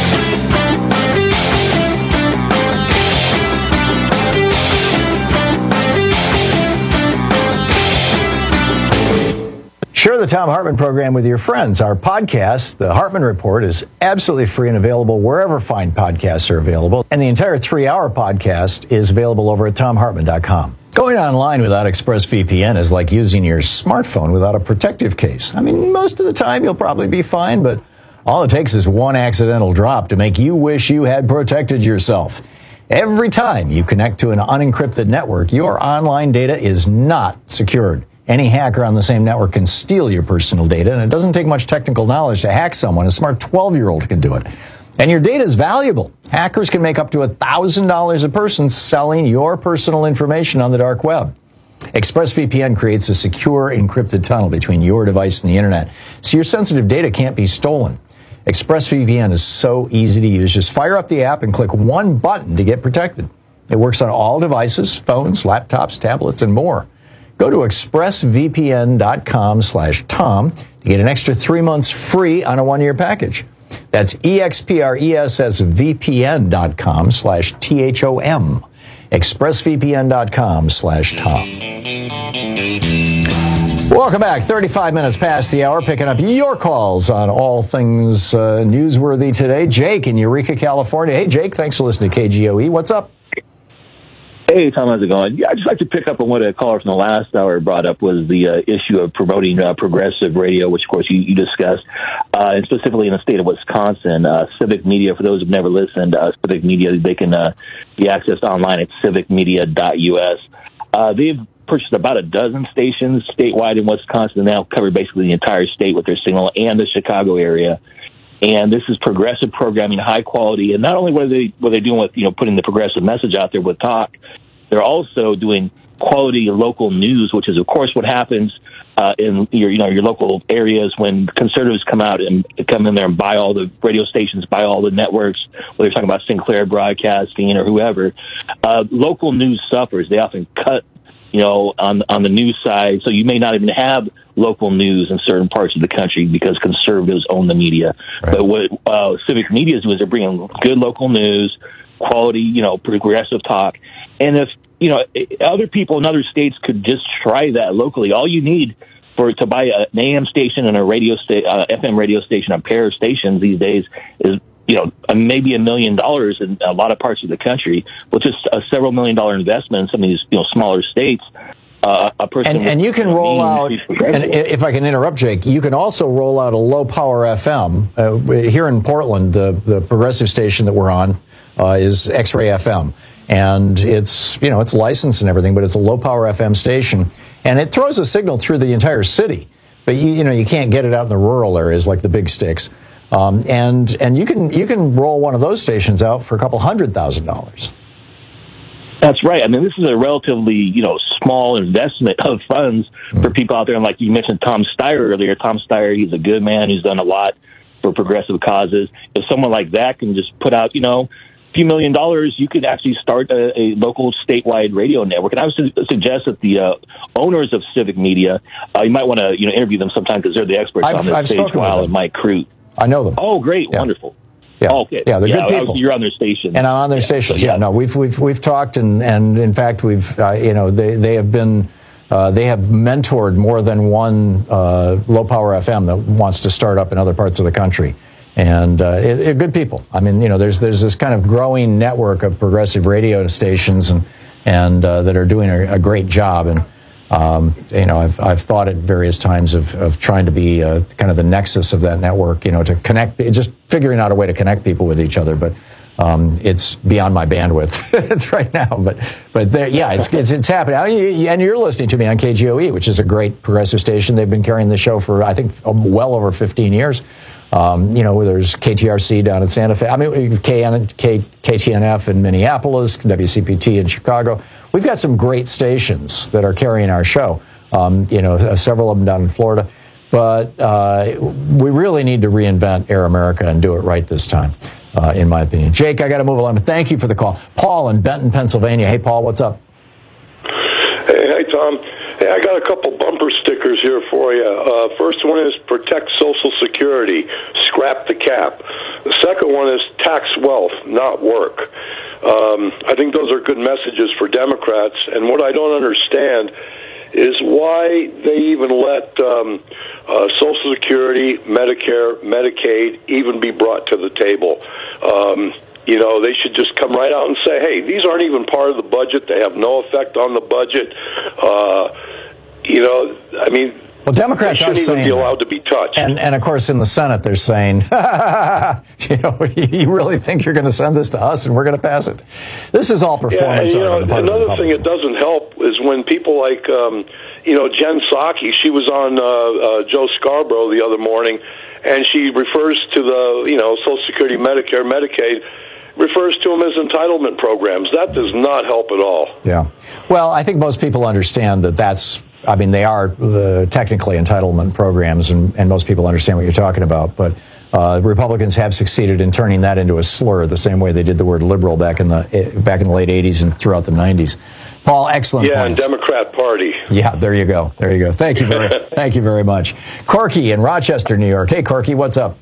[SPEAKER 20] Share the Thom Hartmann program with your friends. Our podcast, The Hartmann Report, is absolutely free and available wherever fine podcasts are available. And the entire three-hour podcast is available over at thom hartmann dot com. Going online without ExpressVPN is like using your smartphone without a protective case. I mean, most of the time you'll probably be fine, but all it takes is one accidental drop to make you wish you had protected yourself. Every time you connect to an unencrypted network, your online data is not secured. Any hacker on the same network can steal your personal data, and it doesn't take much technical knowledge to hack someone. A smart twelve-year-old can do it. And your data is valuable. Hackers can make up to one thousand dollars a person selling your personal information on the dark web. ExpressVPN creates a secure, encrypted tunnel between your device and the internet, so your sensitive data can't be stolen. ExpressVPN is so easy to use. Just fire up the app and click one button to get protected. It works on all devices, phones, laptops, tablets, and more. Go to expressvpn dot com slash Tom to get an extra three months free on a one-year package. That's expressvpn dot com slash T H O M. expressvpn dot com slash Tom. Welcome back. thirty-five minutes past the hour, picking up your calls on all things uh, newsworthy today. Jake in Eureka, California. Hey, Jake, thanks for listening to K G O E. What's up?
[SPEAKER 2] Hey, Tom, how's it going? Yeah, I'd just like to pick up on what a caller from the last hour brought up was the uh, issue of promoting uh, progressive radio, which, of course, you, you discussed, uh, and specifically in the state of Wisconsin. Uh, Civic Media, for those who've never listened, uh, Civic Media, they can uh, be accessed online at civic media dot U S. Uh, they've purchased about a dozen stations statewide in Wisconsin, and now cover basically the entire state with their signal and the Chicago area. And this is progressive programming, high quality. And not only what are they what they're doing with, you know, putting the progressive message out there with talk, they're also doing quality local news, which is, of course, what happens uh, in your, you know, your local areas when conservatives come out and come in there and buy all the radio stations, buy all the networks, whether you're talking about Sinclair Broadcasting or whoever. Uh, local news suffers. They often cut, you know, on on the news side, so you may not even have local news in certain parts of the country because conservatives own the media. Right. But what uh, Civic Media is doing is they're bringing good local news, quality, you know, progressive talk. And if, you know, other people in other states could just try that locally, all you need for to buy an A M station and a radio sta- uh, F M radio station, a pair of stations these days is, you know, maybe a million dollars in a lot of parts of the country, with just a several million dollar investment in some of these, you know, smaller states. Uh, a person
[SPEAKER 20] and, and you can roll out, and if I can interrupt, Jake, you can also roll out a low-power F M. Uh, here in Portland, the, the progressive station that we're on uh, is X-Ray F M. And it's, you know, it's licensed and everything, but it's a low-power F M station. And it throws a signal through the entire city. But, you, you know, you can't get it out in the rural areas like the big sticks. Um, and and you can you can roll one of those stations out for a couple hundred thousand dollars.
[SPEAKER 2] That's right. I mean, this is a relatively, you know, small investment of funds mm-hmm. for people out there. And like you mentioned, Tom Steyer earlier. Tom Steyer, he's a good man who's done a lot for progressive causes. If someone like that can just put out, you know, a few million dollars, you could actually start a, a local statewide radio network. And I would su- suggest that the uh, owners of Civic Media, uh, you might want to, you know, interview them sometime because they're the experts
[SPEAKER 20] I've,
[SPEAKER 2] on this.
[SPEAKER 20] I've
[SPEAKER 2] Sage Weil and Mike Crute.
[SPEAKER 20] I know them.
[SPEAKER 2] Oh, great.
[SPEAKER 20] Yeah.
[SPEAKER 2] Wonderful.
[SPEAKER 20] Yeah.
[SPEAKER 2] Oh, okay.
[SPEAKER 20] Yeah, they're
[SPEAKER 2] yeah,
[SPEAKER 20] good people.
[SPEAKER 2] You're on their station,
[SPEAKER 20] and I'm on their
[SPEAKER 2] yeah,
[SPEAKER 20] stations.
[SPEAKER 2] so, yeah.
[SPEAKER 20] yeah, no, we've we've we've talked, and, and in fact, we've uh, you know they they have been uh, they have mentored more than one uh, low power F M that wants to start up in other parts of the country, and uh, it, it, good people. I mean, you know, there's there's this kind of growing network of progressive radio stations and and uh, that are doing a, a great job. And Um, you know, I've I've thought at various times of, of trying to be uh, kind of the nexus of that network, you know, to connect, just figuring out a way to connect people with each other. But um, it's beyond my bandwidth. It's right now, but but there, yeah, it's it's, it's happening. I mean, and you're listening to me on K G O E, which is a great progressive station. They've been carrying the show for I think well over fifteen years. Um, you know, there's K T R C down in Santa Fe. I mean, K N, K, K T N F in Minneapolis, W C P T in Chicago. We've got some great stations that are carrying our show. Um, you know, several of them down in Florida. But uh, we really need to reinvent Air America and do it right this time, uh, in my opinion. Jake, I got to move along. But thank you for the call. Paul in Benton, Pennsylvania. Hey, Paul, what's up?
[SPEAKER 5] Tom. Hey, I got a couple bumper stickers here for you. Uh, first one is protect Social Security, scrap the cap. The second one is tax wealth, not work. Um, I think those are good messages for Democrats. And what I don't understand is why they even let um, uh, Social Security, Medicare, Medicaid even be brought to the table. Um, you know, they should just come right out and say, hey, these aren't even part of the budget. They have no effect on the budget. Uh, you know, I mean,
[SPEAKER 20] well, Democrats
[SPEAKER 5] they
[SPEAKER 20] are
[SPEAKER 5] shouldn't even
[SPEAKER 20] saying
[SPEAKER 5] be allowed to be touched.
[SPEAKER 20] And, and of course, in the Senate, they're saying, you know, you really think you're going to send this to us and we're going to pass it? This is all performance.
[SPEAKER 5] Yeah, and, you know,
[SPEAKER 20] on the part
[SPEAKER 5] another
[SPEAKER 20] of the
[SPEAKER 5] thing it doesn't help is when people like, um, you know, Jen Psaki, she was on uh, uh, Joe Scarborough the other morning, and she refers to the, you know, Social Security, Medicare, Medicaid, refers to them as entitlement programs. That does not help at all.
[SPEAKER 20] Yeah. Well, I think most people understand that that's, I mean, they are uh, technically entitlement programs, and, and most people understand what you're talking about. But uh, Republicans have succeeded in turning that into a slur, the same way they did the word liberal back in the back in the late eighties and throughout the nineties. Paul, excellent
[SPEAKER 5] yeah,
[SPEAKER 20] points.
[SPEAKER 5] and Democrat Party.
[SPEAKER 20] Yeah, there you go. There you go. Thank you very, thank you very much. Corky in Rochester, New York. Hey, Corky, what's up?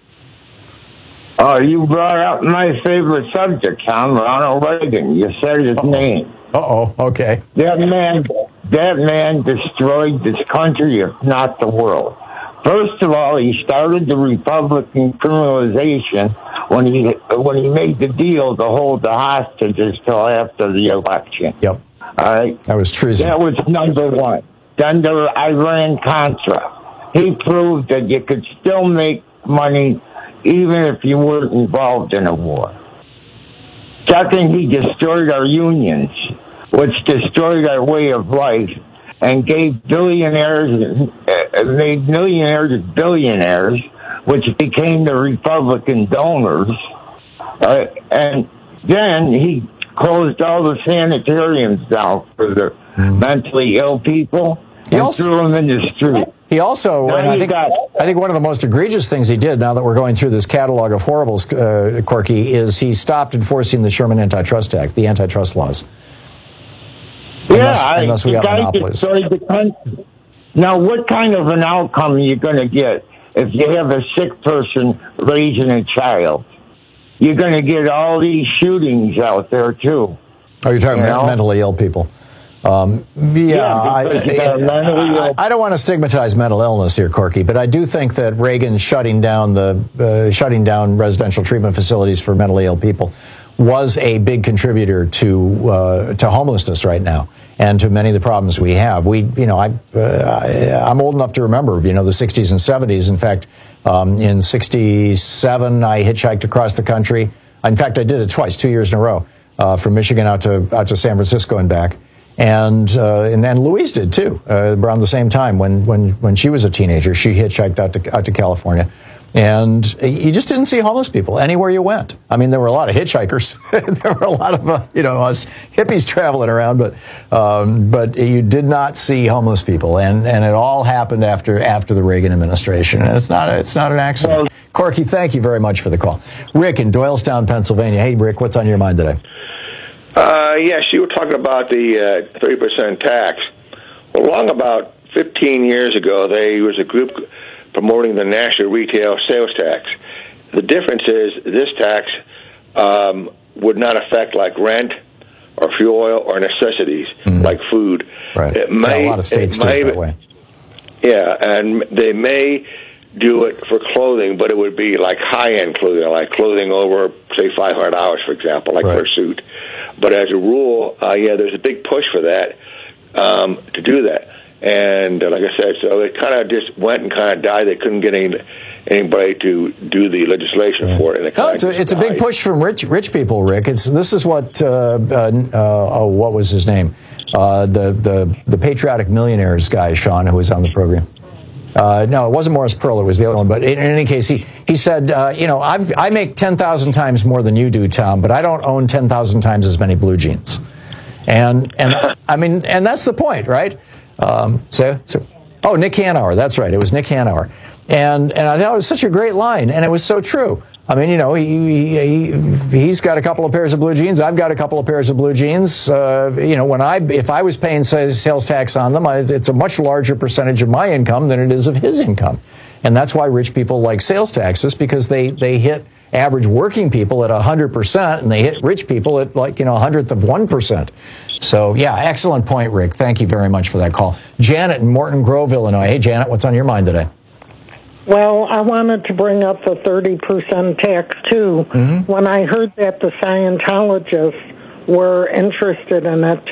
[SPEAKER 6] Oh, you brought up my favorite subject, Tom, Ronald Reagan. You said his Uh-oh. name.
[SPEAKER 20] Uh-oh, okay.
[SPEAKER 6] That man, that man destroyed this country, if not the world. First of all, he started the Republican criminalization when he when he made the deal to hold the hostages till after the election.
[SPEAKER 20] Yep.
[SPEAKER 6] All right?
[SPEAKER 20] That was treason.
[SPEAKER 6] That was number one. Then there were Iran-Contra. He proved that you could still make money even if you weren't involved in a war. Second, he destroyed our unions, which destroyed our way of life, and gave billionaires, uh, made millionaires billionaires, which became the Republican donors. Uh, and then he closed all the sanitariums down for the mm. mentally ill people he and also, threw them in the street.
[SPEAKER 20] He also, and I think, I think one of the most egregious things he did, now that we're going through this catalog of horribles, uh, Corky, is he stopped enforcing the Sherman Antitrust Act, the antitrust laws.
[SPEAKER 6] Yeah,
[SPEAKER 20] unless,
[SPEAKER 6] I,
[SPEAKER 20] unless we
[SPEAKER 6] the
[SPEAKER 20] have
[SPEAKER 6] guy
[SPEAKER 20] monopolies.
[SPEAKER 6] destroyed the country. Now, what kind of an outcome are you going to get if you have a sick person raising a child? You're going to get all these shootings out there, too.
[SPEAKER 20] Oh, you're talking
[SPEAKER 6] you
[SPEAKER 20] about
[SPEAKER 6] know?
[SPEAKER 20] mentally ill people. Um, yeah,
[SPEAKER 6] yeah
[SPEAKER 20] I, I, I don't want to stigmatize mental illness here, Corky, but I do think that Reagan shutting down the uh, shutting down residential treatment facilities for mentally ill people was a big contributor to uh, to homelessness right now and to many of the problems we have. We, you know, I, uh, I I'm old enough to remember, you know, the sixties and seventies. In fact, um, in sixty-seven, I hitchhiked across the country. In fact, I did it twice, two years in a row, uh, from Michigan out to out to San Francisco and back. And, uh, and and Louise did too, uh, around the same time when, when, when she was a teenager. She hitchhiked out to out to California, and you just didn't see homeless people anywhere you went. I mean, there were a lot of hitchhikers, there were a lot of uh, you know us hippies traveling around, but um, but you did not see homeless people, and, and it all happened after after the Reagan administration. And it's not a, it's not an accident. Well, Corky, thank you very much for the call. Rick in Doylestown, Pennsylvania. Hey, Rick, what's on your mind today?
[SPEAKER 13] Uh, yes, you were talking about the uh, thirty percent tax. Well, long about fifteen years ago, there was a group promoting the national retail sales tax. The difference is this tax um, would not affect like rent or fuel oil or necessities
[SPEAKER 20] mm-hmm.
[SPEAKER 13] like food.
[SPEAKER 20] Right.
[SPEAKER 13] It may,
[SPEAKER 20] yeah, a lot of states do
[SPEAKER 13] may,
[SPEAKER 20] it that way.
[SPEAKER 13] Yeah, and they may do it for clothing, but it would be like high-end clothing, like clothing over, say, five hundred dollars, for example, like
[SPEAKER 20] right.
[SPEAKER 13] for a suit. But as a rule, uh, yeah, there's a big push for that, um, to do that. And uh, like I said, so it kind of just went and kind of died. They couldn't get any, anybody to do the legislation yeah. for it. And it
[SPEAKER 20] no, it's a, it's a big push from rich rich people, Rick. It's This is what, uh, uh, uh, oh, what was his name? Uh, the, the, the Patriotic Millionaires guy, Sean, who was on the program. Uh, no, it wasn't Morris Pearl. It was the other one. But in, in any case, he he said, uh, you know, I've, I make ten thousand times more than you do, Tom, but I don't own ten thousand times as many blue jeans. And and I mean, and that's the point, right? Um, so, so Oh, Nick Hanauer. That's right. It was Nick Hanauer. And and I thought it was such a great line, and it was so true. I mean, you know, he, he he's got a couple of pairs of blue jeans. I've got a couple of pairs of blue jeans. Uh, you know, when I if I was paying sales tax on them, I, it's a much larger percentage of my income than it is of his income, and that's why rich people like sales taxes, because they they hit average working people at a hundred percent, and they hit rich people at like you know a hundredth of one percent. So yeah, excellent point, Rick. Thank you very much for that call. Janet in Morton Grove, Illinois. Hey, Janet, what's on your mind today?
[SPEAKER 7] Well, I wanted to bring up the thirty percent tax, too. Mm-hmm. When I heard that the Scientologists were interested in it,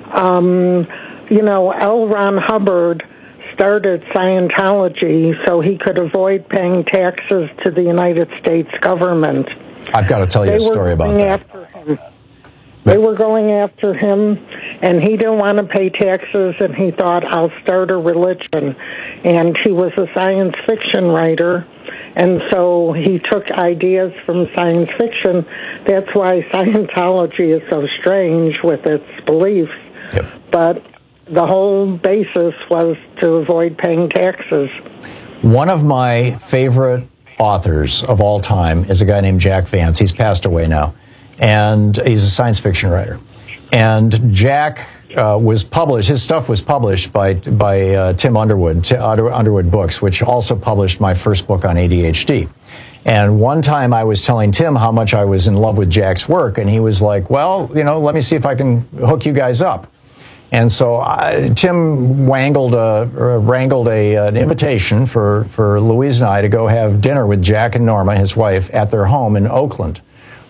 [SPEAKER 7] um, you know, L. Ron Hubbard started Scientology so he could avoid paying taxes to the United States government.
[SPEAKER 20] I've got to tell you they a story about that.
[SPEAKER 7] After him. They were going after him, and he didn't want to pay taxes, and he thought, I'll start a religion. And he was a science fiction writer, and so he took ideas from science fiction. That's why Scientology is so strange with its beliefs. Yep. But the whole basis was to avoid paying taxes.
[SPEAKER 20] One of my favorite authors of all time is a guy named Jack Vance. He's passed away now. And he's a science fiction writer. And Jack uh, was published, his stuff was published by by uh, Tim Underwood, T- Underwood Books, which also published my first book on A D H D. And one time I was telling Tim how much I was in love with Jack's work, and he was like, well, you know, let me see if I can hook you guys up. And so I, Tim wangled a, wrangled a, an invitation for, for Louise and I to go have dinner with Jack and Norma, his wife, at their home in Oakland.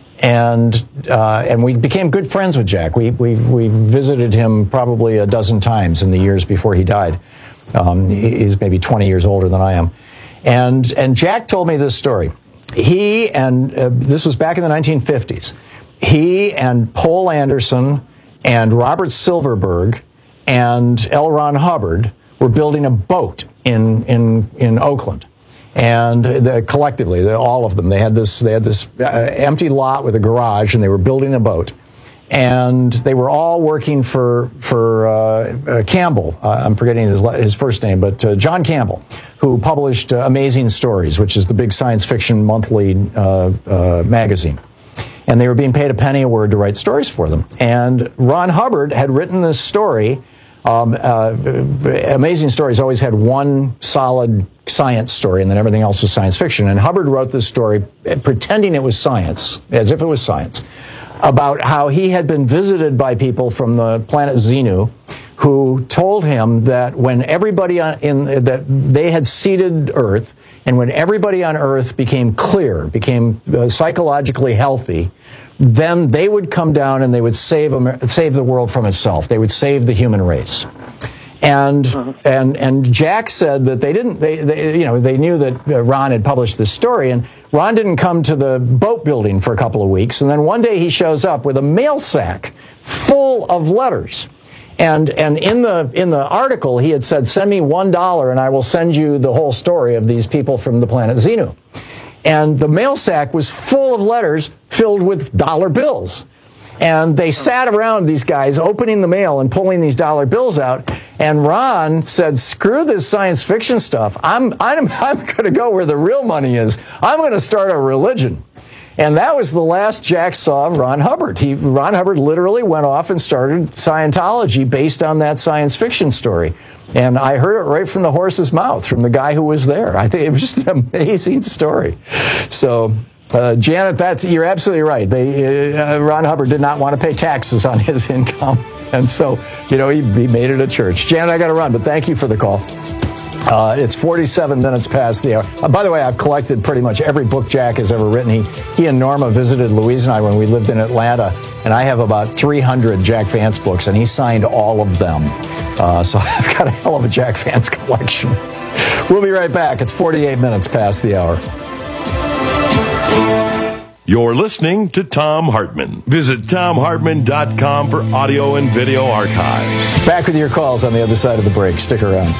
[SPEAKER 20] And uh, and we became good friends with Jack. We we we visited him probably a dozen times in the years before he died. Um, he's maybe twenty years older than I am. And and Jack told me this story. He and uh, this was back in the nineteen fifties. He and Poul Anderson and Robert Silverberg and L. Ron Hubbard were building a boat in in in Oakland. And the, collectively, the, all of them, they had this they had this uh, empty lot with a garage, and they were building a boat. And they were all working for for uh, uh, Campbell. Uh, I'm forgetting his his first name, but uh, John Campbell, who published uh, Amazing Stories, which is the big science fiction monthly uh, uh, magazine. And they were being paid a penny a word to write stories for them. And Ron Hubbard had written this story. Um, uh, Amazing Stories always had one solid science story, and then everything else was science fiction. And Hubbard wrote this story pretending it was science, as if it was science, about how he had been visited by people from the planet Xenu who told him that when everybody on, in that they had seeded Earth, and when everybody on Earth became clear, became uh, psychologically healthy, then they would come down and they would save Amer- save the world from itself. They would save the human race. And uh-huh. and and Jack said that they didn't. They, they you know they knew that Ron had published this story, and Ron didn't come to the boat building for a couple of weeks. And then one day he shows up with a mail sack full of letters. And and in the in the article he had said, send me one dollar and I will send you the whole story of these people from the planet Xenu. And the mail sack was full of letters filled with dollar bills. And they sat around, these guys, opening the mail and pulling these dollar bills out. And Ron said, screw this science fiction stuff. I'm I'm I'm going to go where the real money is. I'm going to start a religion. And that was the last Jack saw of Ron Hubbard. He, Ron Hubbard literally went off and started Scientology based on that science fiction story. And I heard it right from the horse's mouth, from the guy who was there. I think it was just an amazing story. So, uh, Janet, that's, you're absolutely right. They, uh, Ron Hubbard did not want to pay taxes on his income. And so, you know, he, he made it a church. Janet, I got to run, but thank you for the call. Uh, it's forty-seven minutes past the hour. Uh, by the way, I've collected pretty much every book Jack has ever written. He, he and Norma visited Louise and I when we lived in Atlanta, and I have about three hundred Jack Vance books, and he signed all of them. Uh, so I've got a hell of a Jack Vance collection. We'll be right back. It's forty-eight minutes past the hour.
[SPEAKER 9] You're listening to Thom Hartmann. Visit Thom Hartmann dot com for audio and video archives.
[SPEAKER 20] Back with your calls on the other side of the break. Stick around.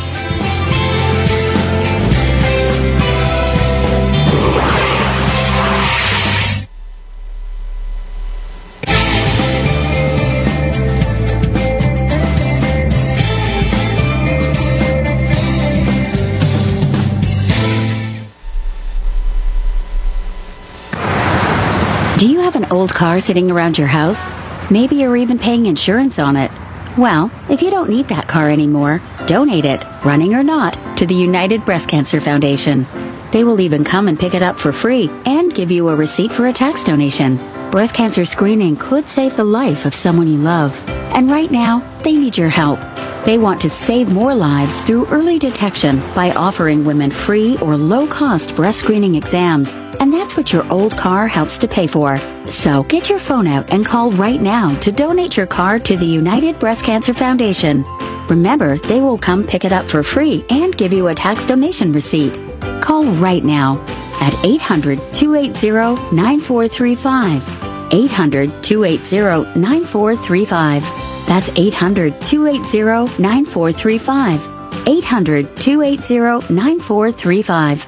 [SPEAKER 3] Do you have an old car sitting around your house? Maybe you're even paying insurance on it. Well, if you don't need that car anymore, donate it, running or not, to the United Breast Cancer Foundation. They will even come and pick it up for free and give you a receipt for a tax donation. Breast cancer screening could save the life of someone you love. And right now, they need your help. They want to save more lives through early detection by offering women free or low-cost breast screening exams. And that's what your old car helps to pay for. So get your phone out and call right now to donate your car to the United Breast Cancer Foundation. Remember, they will come pick it up for free and give you a tax donation receipt. Call right now at eight hundred, two eight zero, nine four three five. eight hundred, two eight zero, nine four three five. That's eight hundred, two eight zero, nine four three five. eight hundred, two eight zero, nine four three five.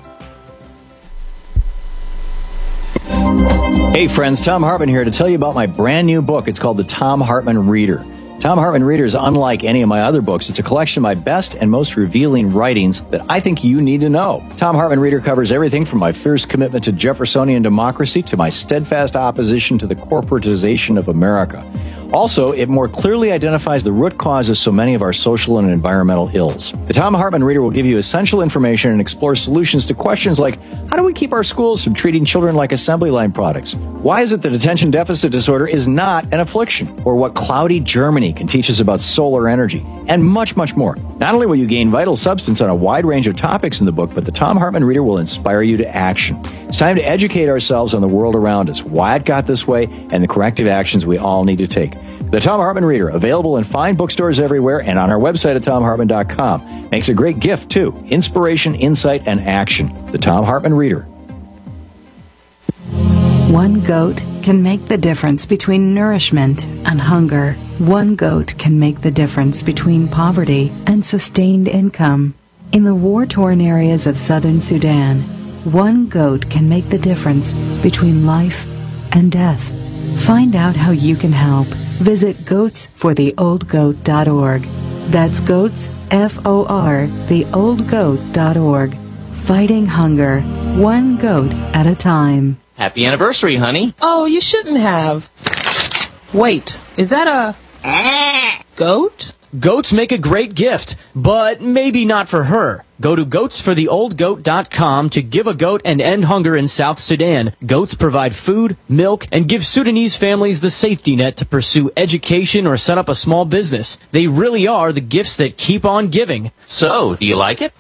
[SPEAKER 20] Hey friends, Tom Hartman here to tell you about my brand new book. It's called The Tom Hartman Reader. Tom Hartman Reader is unlike any of my other books. It's a collection of my best and most revealing writings that I think you need to know. Tom Hartman Reader covers everything from my fierce commitment to Jeffersonian democracy to my steadfast opposition to the corporatization of America. Also, it more clearly identifies the root causes so many of our social and environmental ills. The Tom Hartman Reader will give you essential information and explore solutions to questions like, how do we keep our schools from treating children like assembly line products? Why is it that attention deficit disorder is not an affliction? Or what cloudy Germany can teach us about solar energy? And much, much more. Not only will you gain vital substance on a wide range of topics in the book, but the Tom Hartman Reader will inspire you to action. It's time to educate ourselves on the world around us, why it got this way, and the corrective actions we all need to take. The Tom Hartman Reader, available in fine bookstores everywhere and on our website at tom hartman dot com. Makes a great gift, too. Inspiration, insight, and action. The Tom Hartman Reader.
[SPEAKER 4] One goat can make the difference between nourishment and hunger. One goat can make the difference between poverty and sustained income. In the war-torn areas of southern Sudan, one goat can make the difference between life and death. Find out how you can help. Visit goats for the old goat dot org. That's goats, F O R, the old goat dot org. Fighting hunger, one goat at a time.
[SPEAKER 10] Happy anniversary, honey.
[SPEAKER 14] Oh, you shouldn't have. Wait, is that a goat?
[SPEAKER 10] Goats make a great gift, but maybe not for her. Go to goats for the old goat dot com to give a goat and end hunger in South Sudan. Goats provide food, milk, and give Sudanese families the safety net to pursue education or set up a small business. They really are the gifts that keep on giving. So, do you like it?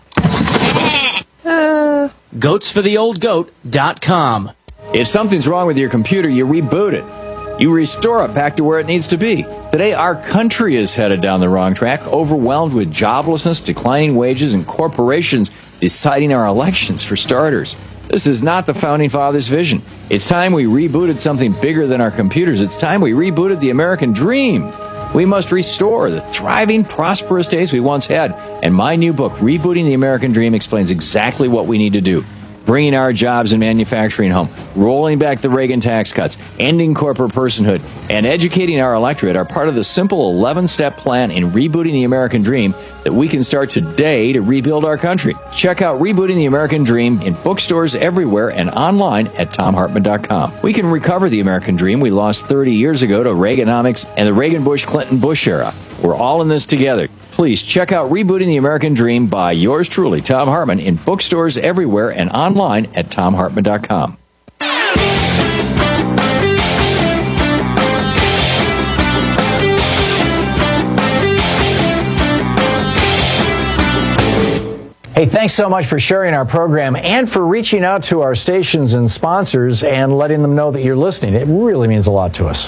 [SPEAKER 14] Uh...
[SPEAKER 10] goats for the old goat dot com.
[SPEAKER 20] If something's wrong with your computer, you reboot it. You restore it back to where it needs to be. Today, our country is headed down the wrong track, overwhelmed with joblessness, declining wages, and corporations deciding our elections for starters. This is not the Founding Fathers' vision. It's time we rebooted something bigger than our computers. It's time we rebooted the American dream. We must restore the thriving, prosperous days we once had. And my new book, Rebooting the American Dream, explains exactly what we need to do. Bringing our jobs and manufacturing home, rolling back the Reagan tax cuts, ending corporate personhood, and educating our electorate are part of the simple eleven-step plan in rebooting the American dream that we can start today to rebuild our country. Check out Rebooting the American Dream in bookstores everywhere and online at tom hartman dot com. We can recover the American dream we lost thirty years ago to Reaganomics and the Reagan-Bush-Clinton-Bush era. We're all in this together. Please check out Rebooting the American Dream by yours truly, Tom Hartman, in bookstores everywhere and online at tom hartman dot com. Hey, thanks so much for sharing our program and for reaching out to our stations and sponsors and letting them know that you're listening. It really means a lot to us.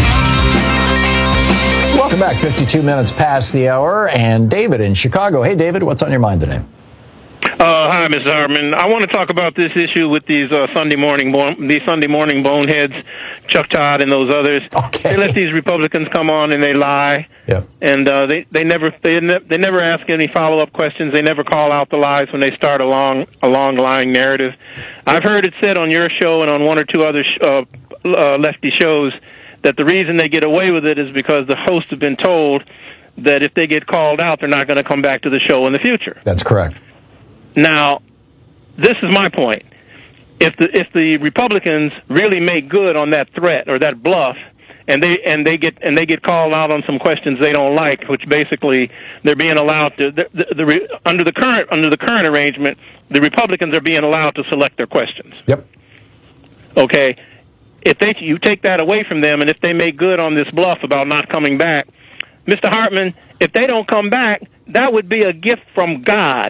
[SPEAKER 20] Welcome back. fifty-two minutes past the hour, and David in Chicago. Hey, David, what's on your mind today?
[SPEAKER 15] Uh, hi, Mister Hartman. I want to talk about this issue with these uh, Sunday morning bon- these Sunday morning boneheads, Chuck Todd and those others.
[SPEAKER 20] Okay.
[SPEAKER 15] They let these Republicans come on and they lie.
[SPEAKER 20] Yeah.
[SPEAKER 15] And uh, they they never they ne- they never ask any follow up questions. They never call out the lies when they start a long a long lying narrative. I've heard it said on your show and on one or two other sh- uh, uh, lefty shows that the reason they get away with it is because the hosts have been told that if they get called out, they're not going to come back to the show in the future.
[SPEAKER 20] That's correct.
[SPEAKER 15] Now, this is my point. if the if the Republicans really make good on that threat or that bluff, and they and they get and they get called out on some questions they don't like, which basically they're being allowed to the, the, the under the current under the current arrangement, the Republicans are being allowed to select their questions.
[SPEAKER 20] Yep.
[SPEAKER 15] Okay. If they you take that away from them, and if they make good on this bluff about not coming back, Mister Hartman, if they don't come back, that would be a gift from God.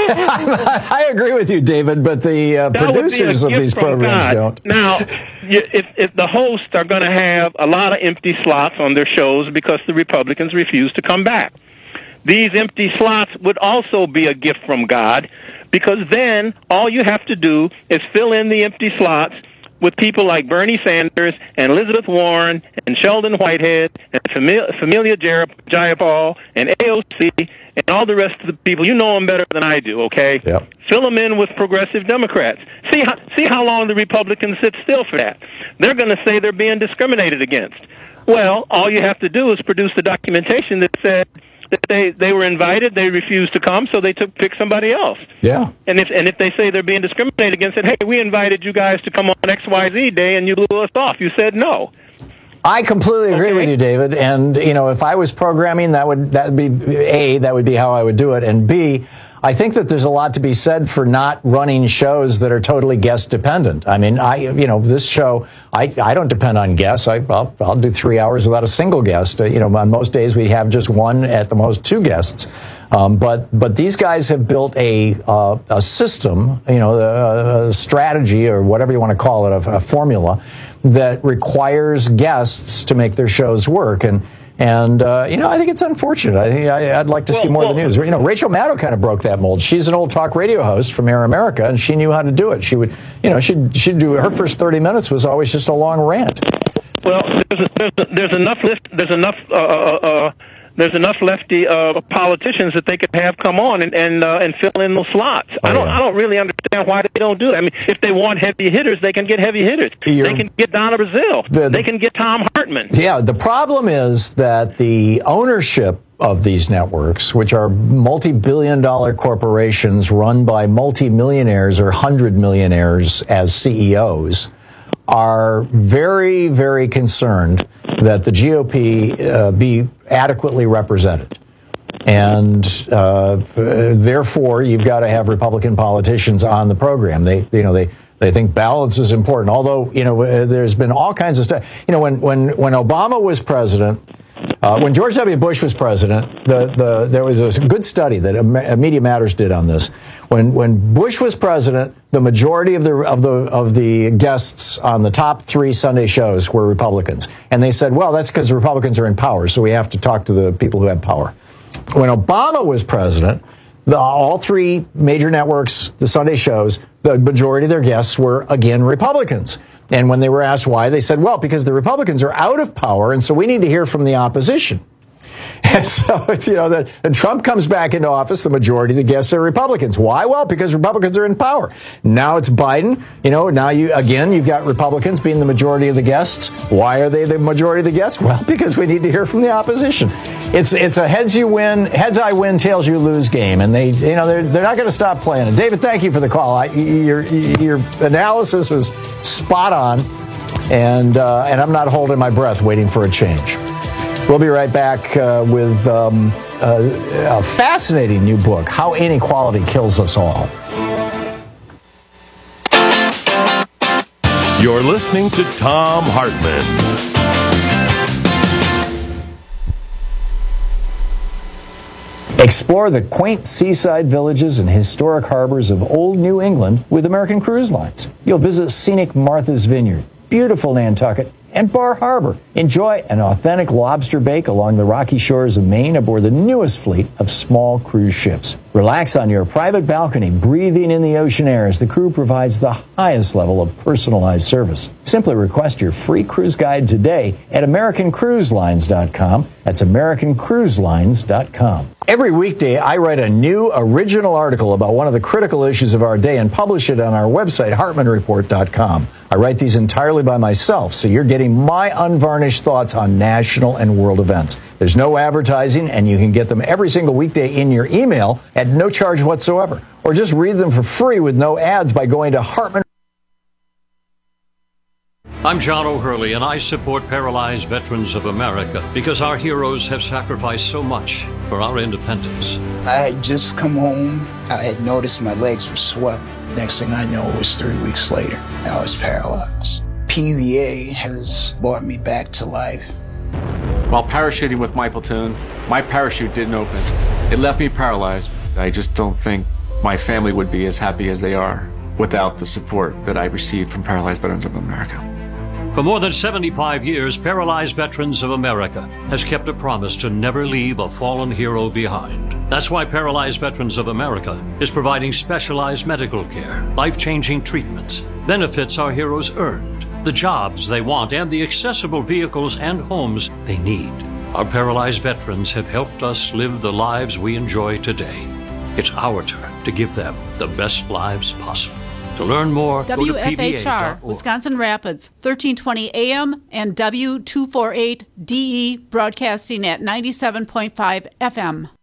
[SPEAKER 20] I agree with you, David, but the uh, producers of these programs
[SPEAKER 15] God.
[SPEAKER 20] don't.
[SPEAKER 15] Now, you, if, if the hosts are going to have a lot of empty slots on their shows because the Republicans refuse to come back, these empty slots would also be a gift from God, because then all you have to do is fill in the empty slots with people like Bernie Sanders and Elizabeth Warren and Sheldon Whitehead and Familia Jayapal and A O C and all the rest of the people. You know them better than I do, okay?
[SPEAKER 20] Yep.
[SPEAKER 15] Fill them in with progressive Democrats. See how, see how long the Republicans sit still for that. They're going to say they're being discriminated against. Well, all you have to do is produce the documentation that said that they, they were invited, they refused to come, so they took pick somebody else.
[SPEAKER 20] Yeah.
[SPEAKER 15] And if and if they say they're being discriminated against, said, hey, we invited you guys to come on X Y Z day and you blew us off. You said no.
[SPEAKER 20] I completely agree okay. with you, David. And, you know, if I was programming, that would that would be, A, that would be how I would do it. And B, I think that there's a lot to be said for not running shows that are totally guest dependent. I mean, I, you know, this show, I, I don't depend on guests. I, I'll, I'll do three hours without a single guest. Uh, you know, on most days we have just one, at the most two guests. Um, but but these guys have built a uh, a system, you know, a, a strategy or whatever you want to call it, a, a formula that requires guests to make their shows work. And And, uh, you know, I think it's unfortunate. I think I, I'd like to well, see more well, of the news. You know, Rachel Maddow kind of broke that mold. She's an old talk radio host from Air America, and she knew how to do it. She would, you know, she'd, she'd do, her first thirty minutes was always just a long rant.
[SPEAKER 15] Well, there's, a, there's, a, there's enough list, there's enough, uh, uh, there's enough lefty uh, politicians that they could have come on and and, uh, and fill in those slots. Oh, I don't, yeah. I don't really understand why they don't do that. I mean, if they want heavy hitters, they can get heavy hitters. You're, they can get Donna Brazile. The, the, they can get Tom Hartman.
[SPEAKER 20] Yeah, the problem is that the ownership of these networks, which are multi-billion dollar corporations run by multi-millionaires or hundred millionaires as C E Os, are very, very concerned that the G O P uh, be adequately represented. And uh, therefore, you've got to have Republican politicians on the program. They, you know, they, they think balance is important. Although, you know, there's been all kinds of stuff. You know, when when when Obama was president, uh, when George W. Bush was president, the the there was a good study that Media Matters did on this. When when Bush was president, the majority of the of the of the guests on the top three Sunday shows were Republicans, and they said, well, that's because the Republicans are in power, so we have to talk to the people who have power. When Obama was president, the, all three major networks, the Sunday shows, the majority of their guests were, again, Republicans. And when they were asked why, they said, well, because the Republicans are out of power, and so we need to hear from the opposition. And so, you know, that when Trump comes back into office, the majority of the guests are Republicans. Why? Well, because Republicans are in power. Now it's Biden. You know, now you, again, you've got Republicans being the majority of the guests. Why are they the majority of the guests? Well, because we need to hear from the opposition. It's it's a heads you win, heads I win, tails you lose game. And they, you know, they're, they're not going to stop playing it. David, thank you for the call. I, your, your analysis is spot on. And, uh, and I'm not holding my breath waiting for a change. We'll be right back uh, with um, a, a fascinating new book, How Inequality Kills Us All.
[SPEAKER 9] You're listening to Thom Hartmann.
[SPEAKER 20] Explore the quaint seaside villages and historic harbors of Old New England with American Cruise Lines. You'll visit scenic Martha's Vineyard, beautiful Nantucket, and Bar Harbor. Enjoy an authentic lobster bake along the rocky shores of Maine aboard the newest fleet of small cruise ships. Relax on your private balcony, breathing in the ocean air as the crew provides the highest level of personalized service. Simply request your free cruise guide today at American Cruise Lines dot com. That's American Cruise Lines dot com. Every weekday, I write a new original article about one of the critical issues of our day and publish it on our website, Hartman Report dot com. I write these entirely by myself, so you're getting my unvarnished thoughts on national and world events. There's no advertising, and you can get them every single weekday in your email at no charge whatsoever. Or just read them for free with no ads by going to Hartman.
[SPEAKER 8] I'm John O'Hurley, and I support Paralyzed Veterans of America because our heroes have sacrificed so much for our independence.
[SPEAKER 12] I had just come home. I had noticed my legs were swelling. Next thing I know, it was three weeks later. I was paralyzed. P V A has brought me back to life.
[SPEAKER 16] While parachuting with my platoon, my parachute didn't open. It left me paralyzed. I just don't think my family would be as happy as they are without the support that I received from Paralyzed Veterans of America.
[SPEAKER 8] For more than seventy-five years, Paralyzed Veterans of America has kept a promise to never leave a fallen hero behind. That's why Paralyzed Veterans of America is providing specialized medical care, life-changing treatments, benefits our heroes earned, the jobs they want, and the accessible vehicles and homes they need. Our paralyzed veterans have helped us live the lives we enjoy today. It's our turn to give them the best lives possible. To learn more,
[SPEAKER 18] W
[SPEAKER 8] go
[SPEAKER 18] F
[SPEAKER 8] to
[SPEAKER 18] H R,
[SPEAKER 8] P V A dot org.
[SPEAKER 18] Wisconsin Rapids, thirteen twenty A M and W two forty-eight D E broadcasting at ninety-seven point five F M.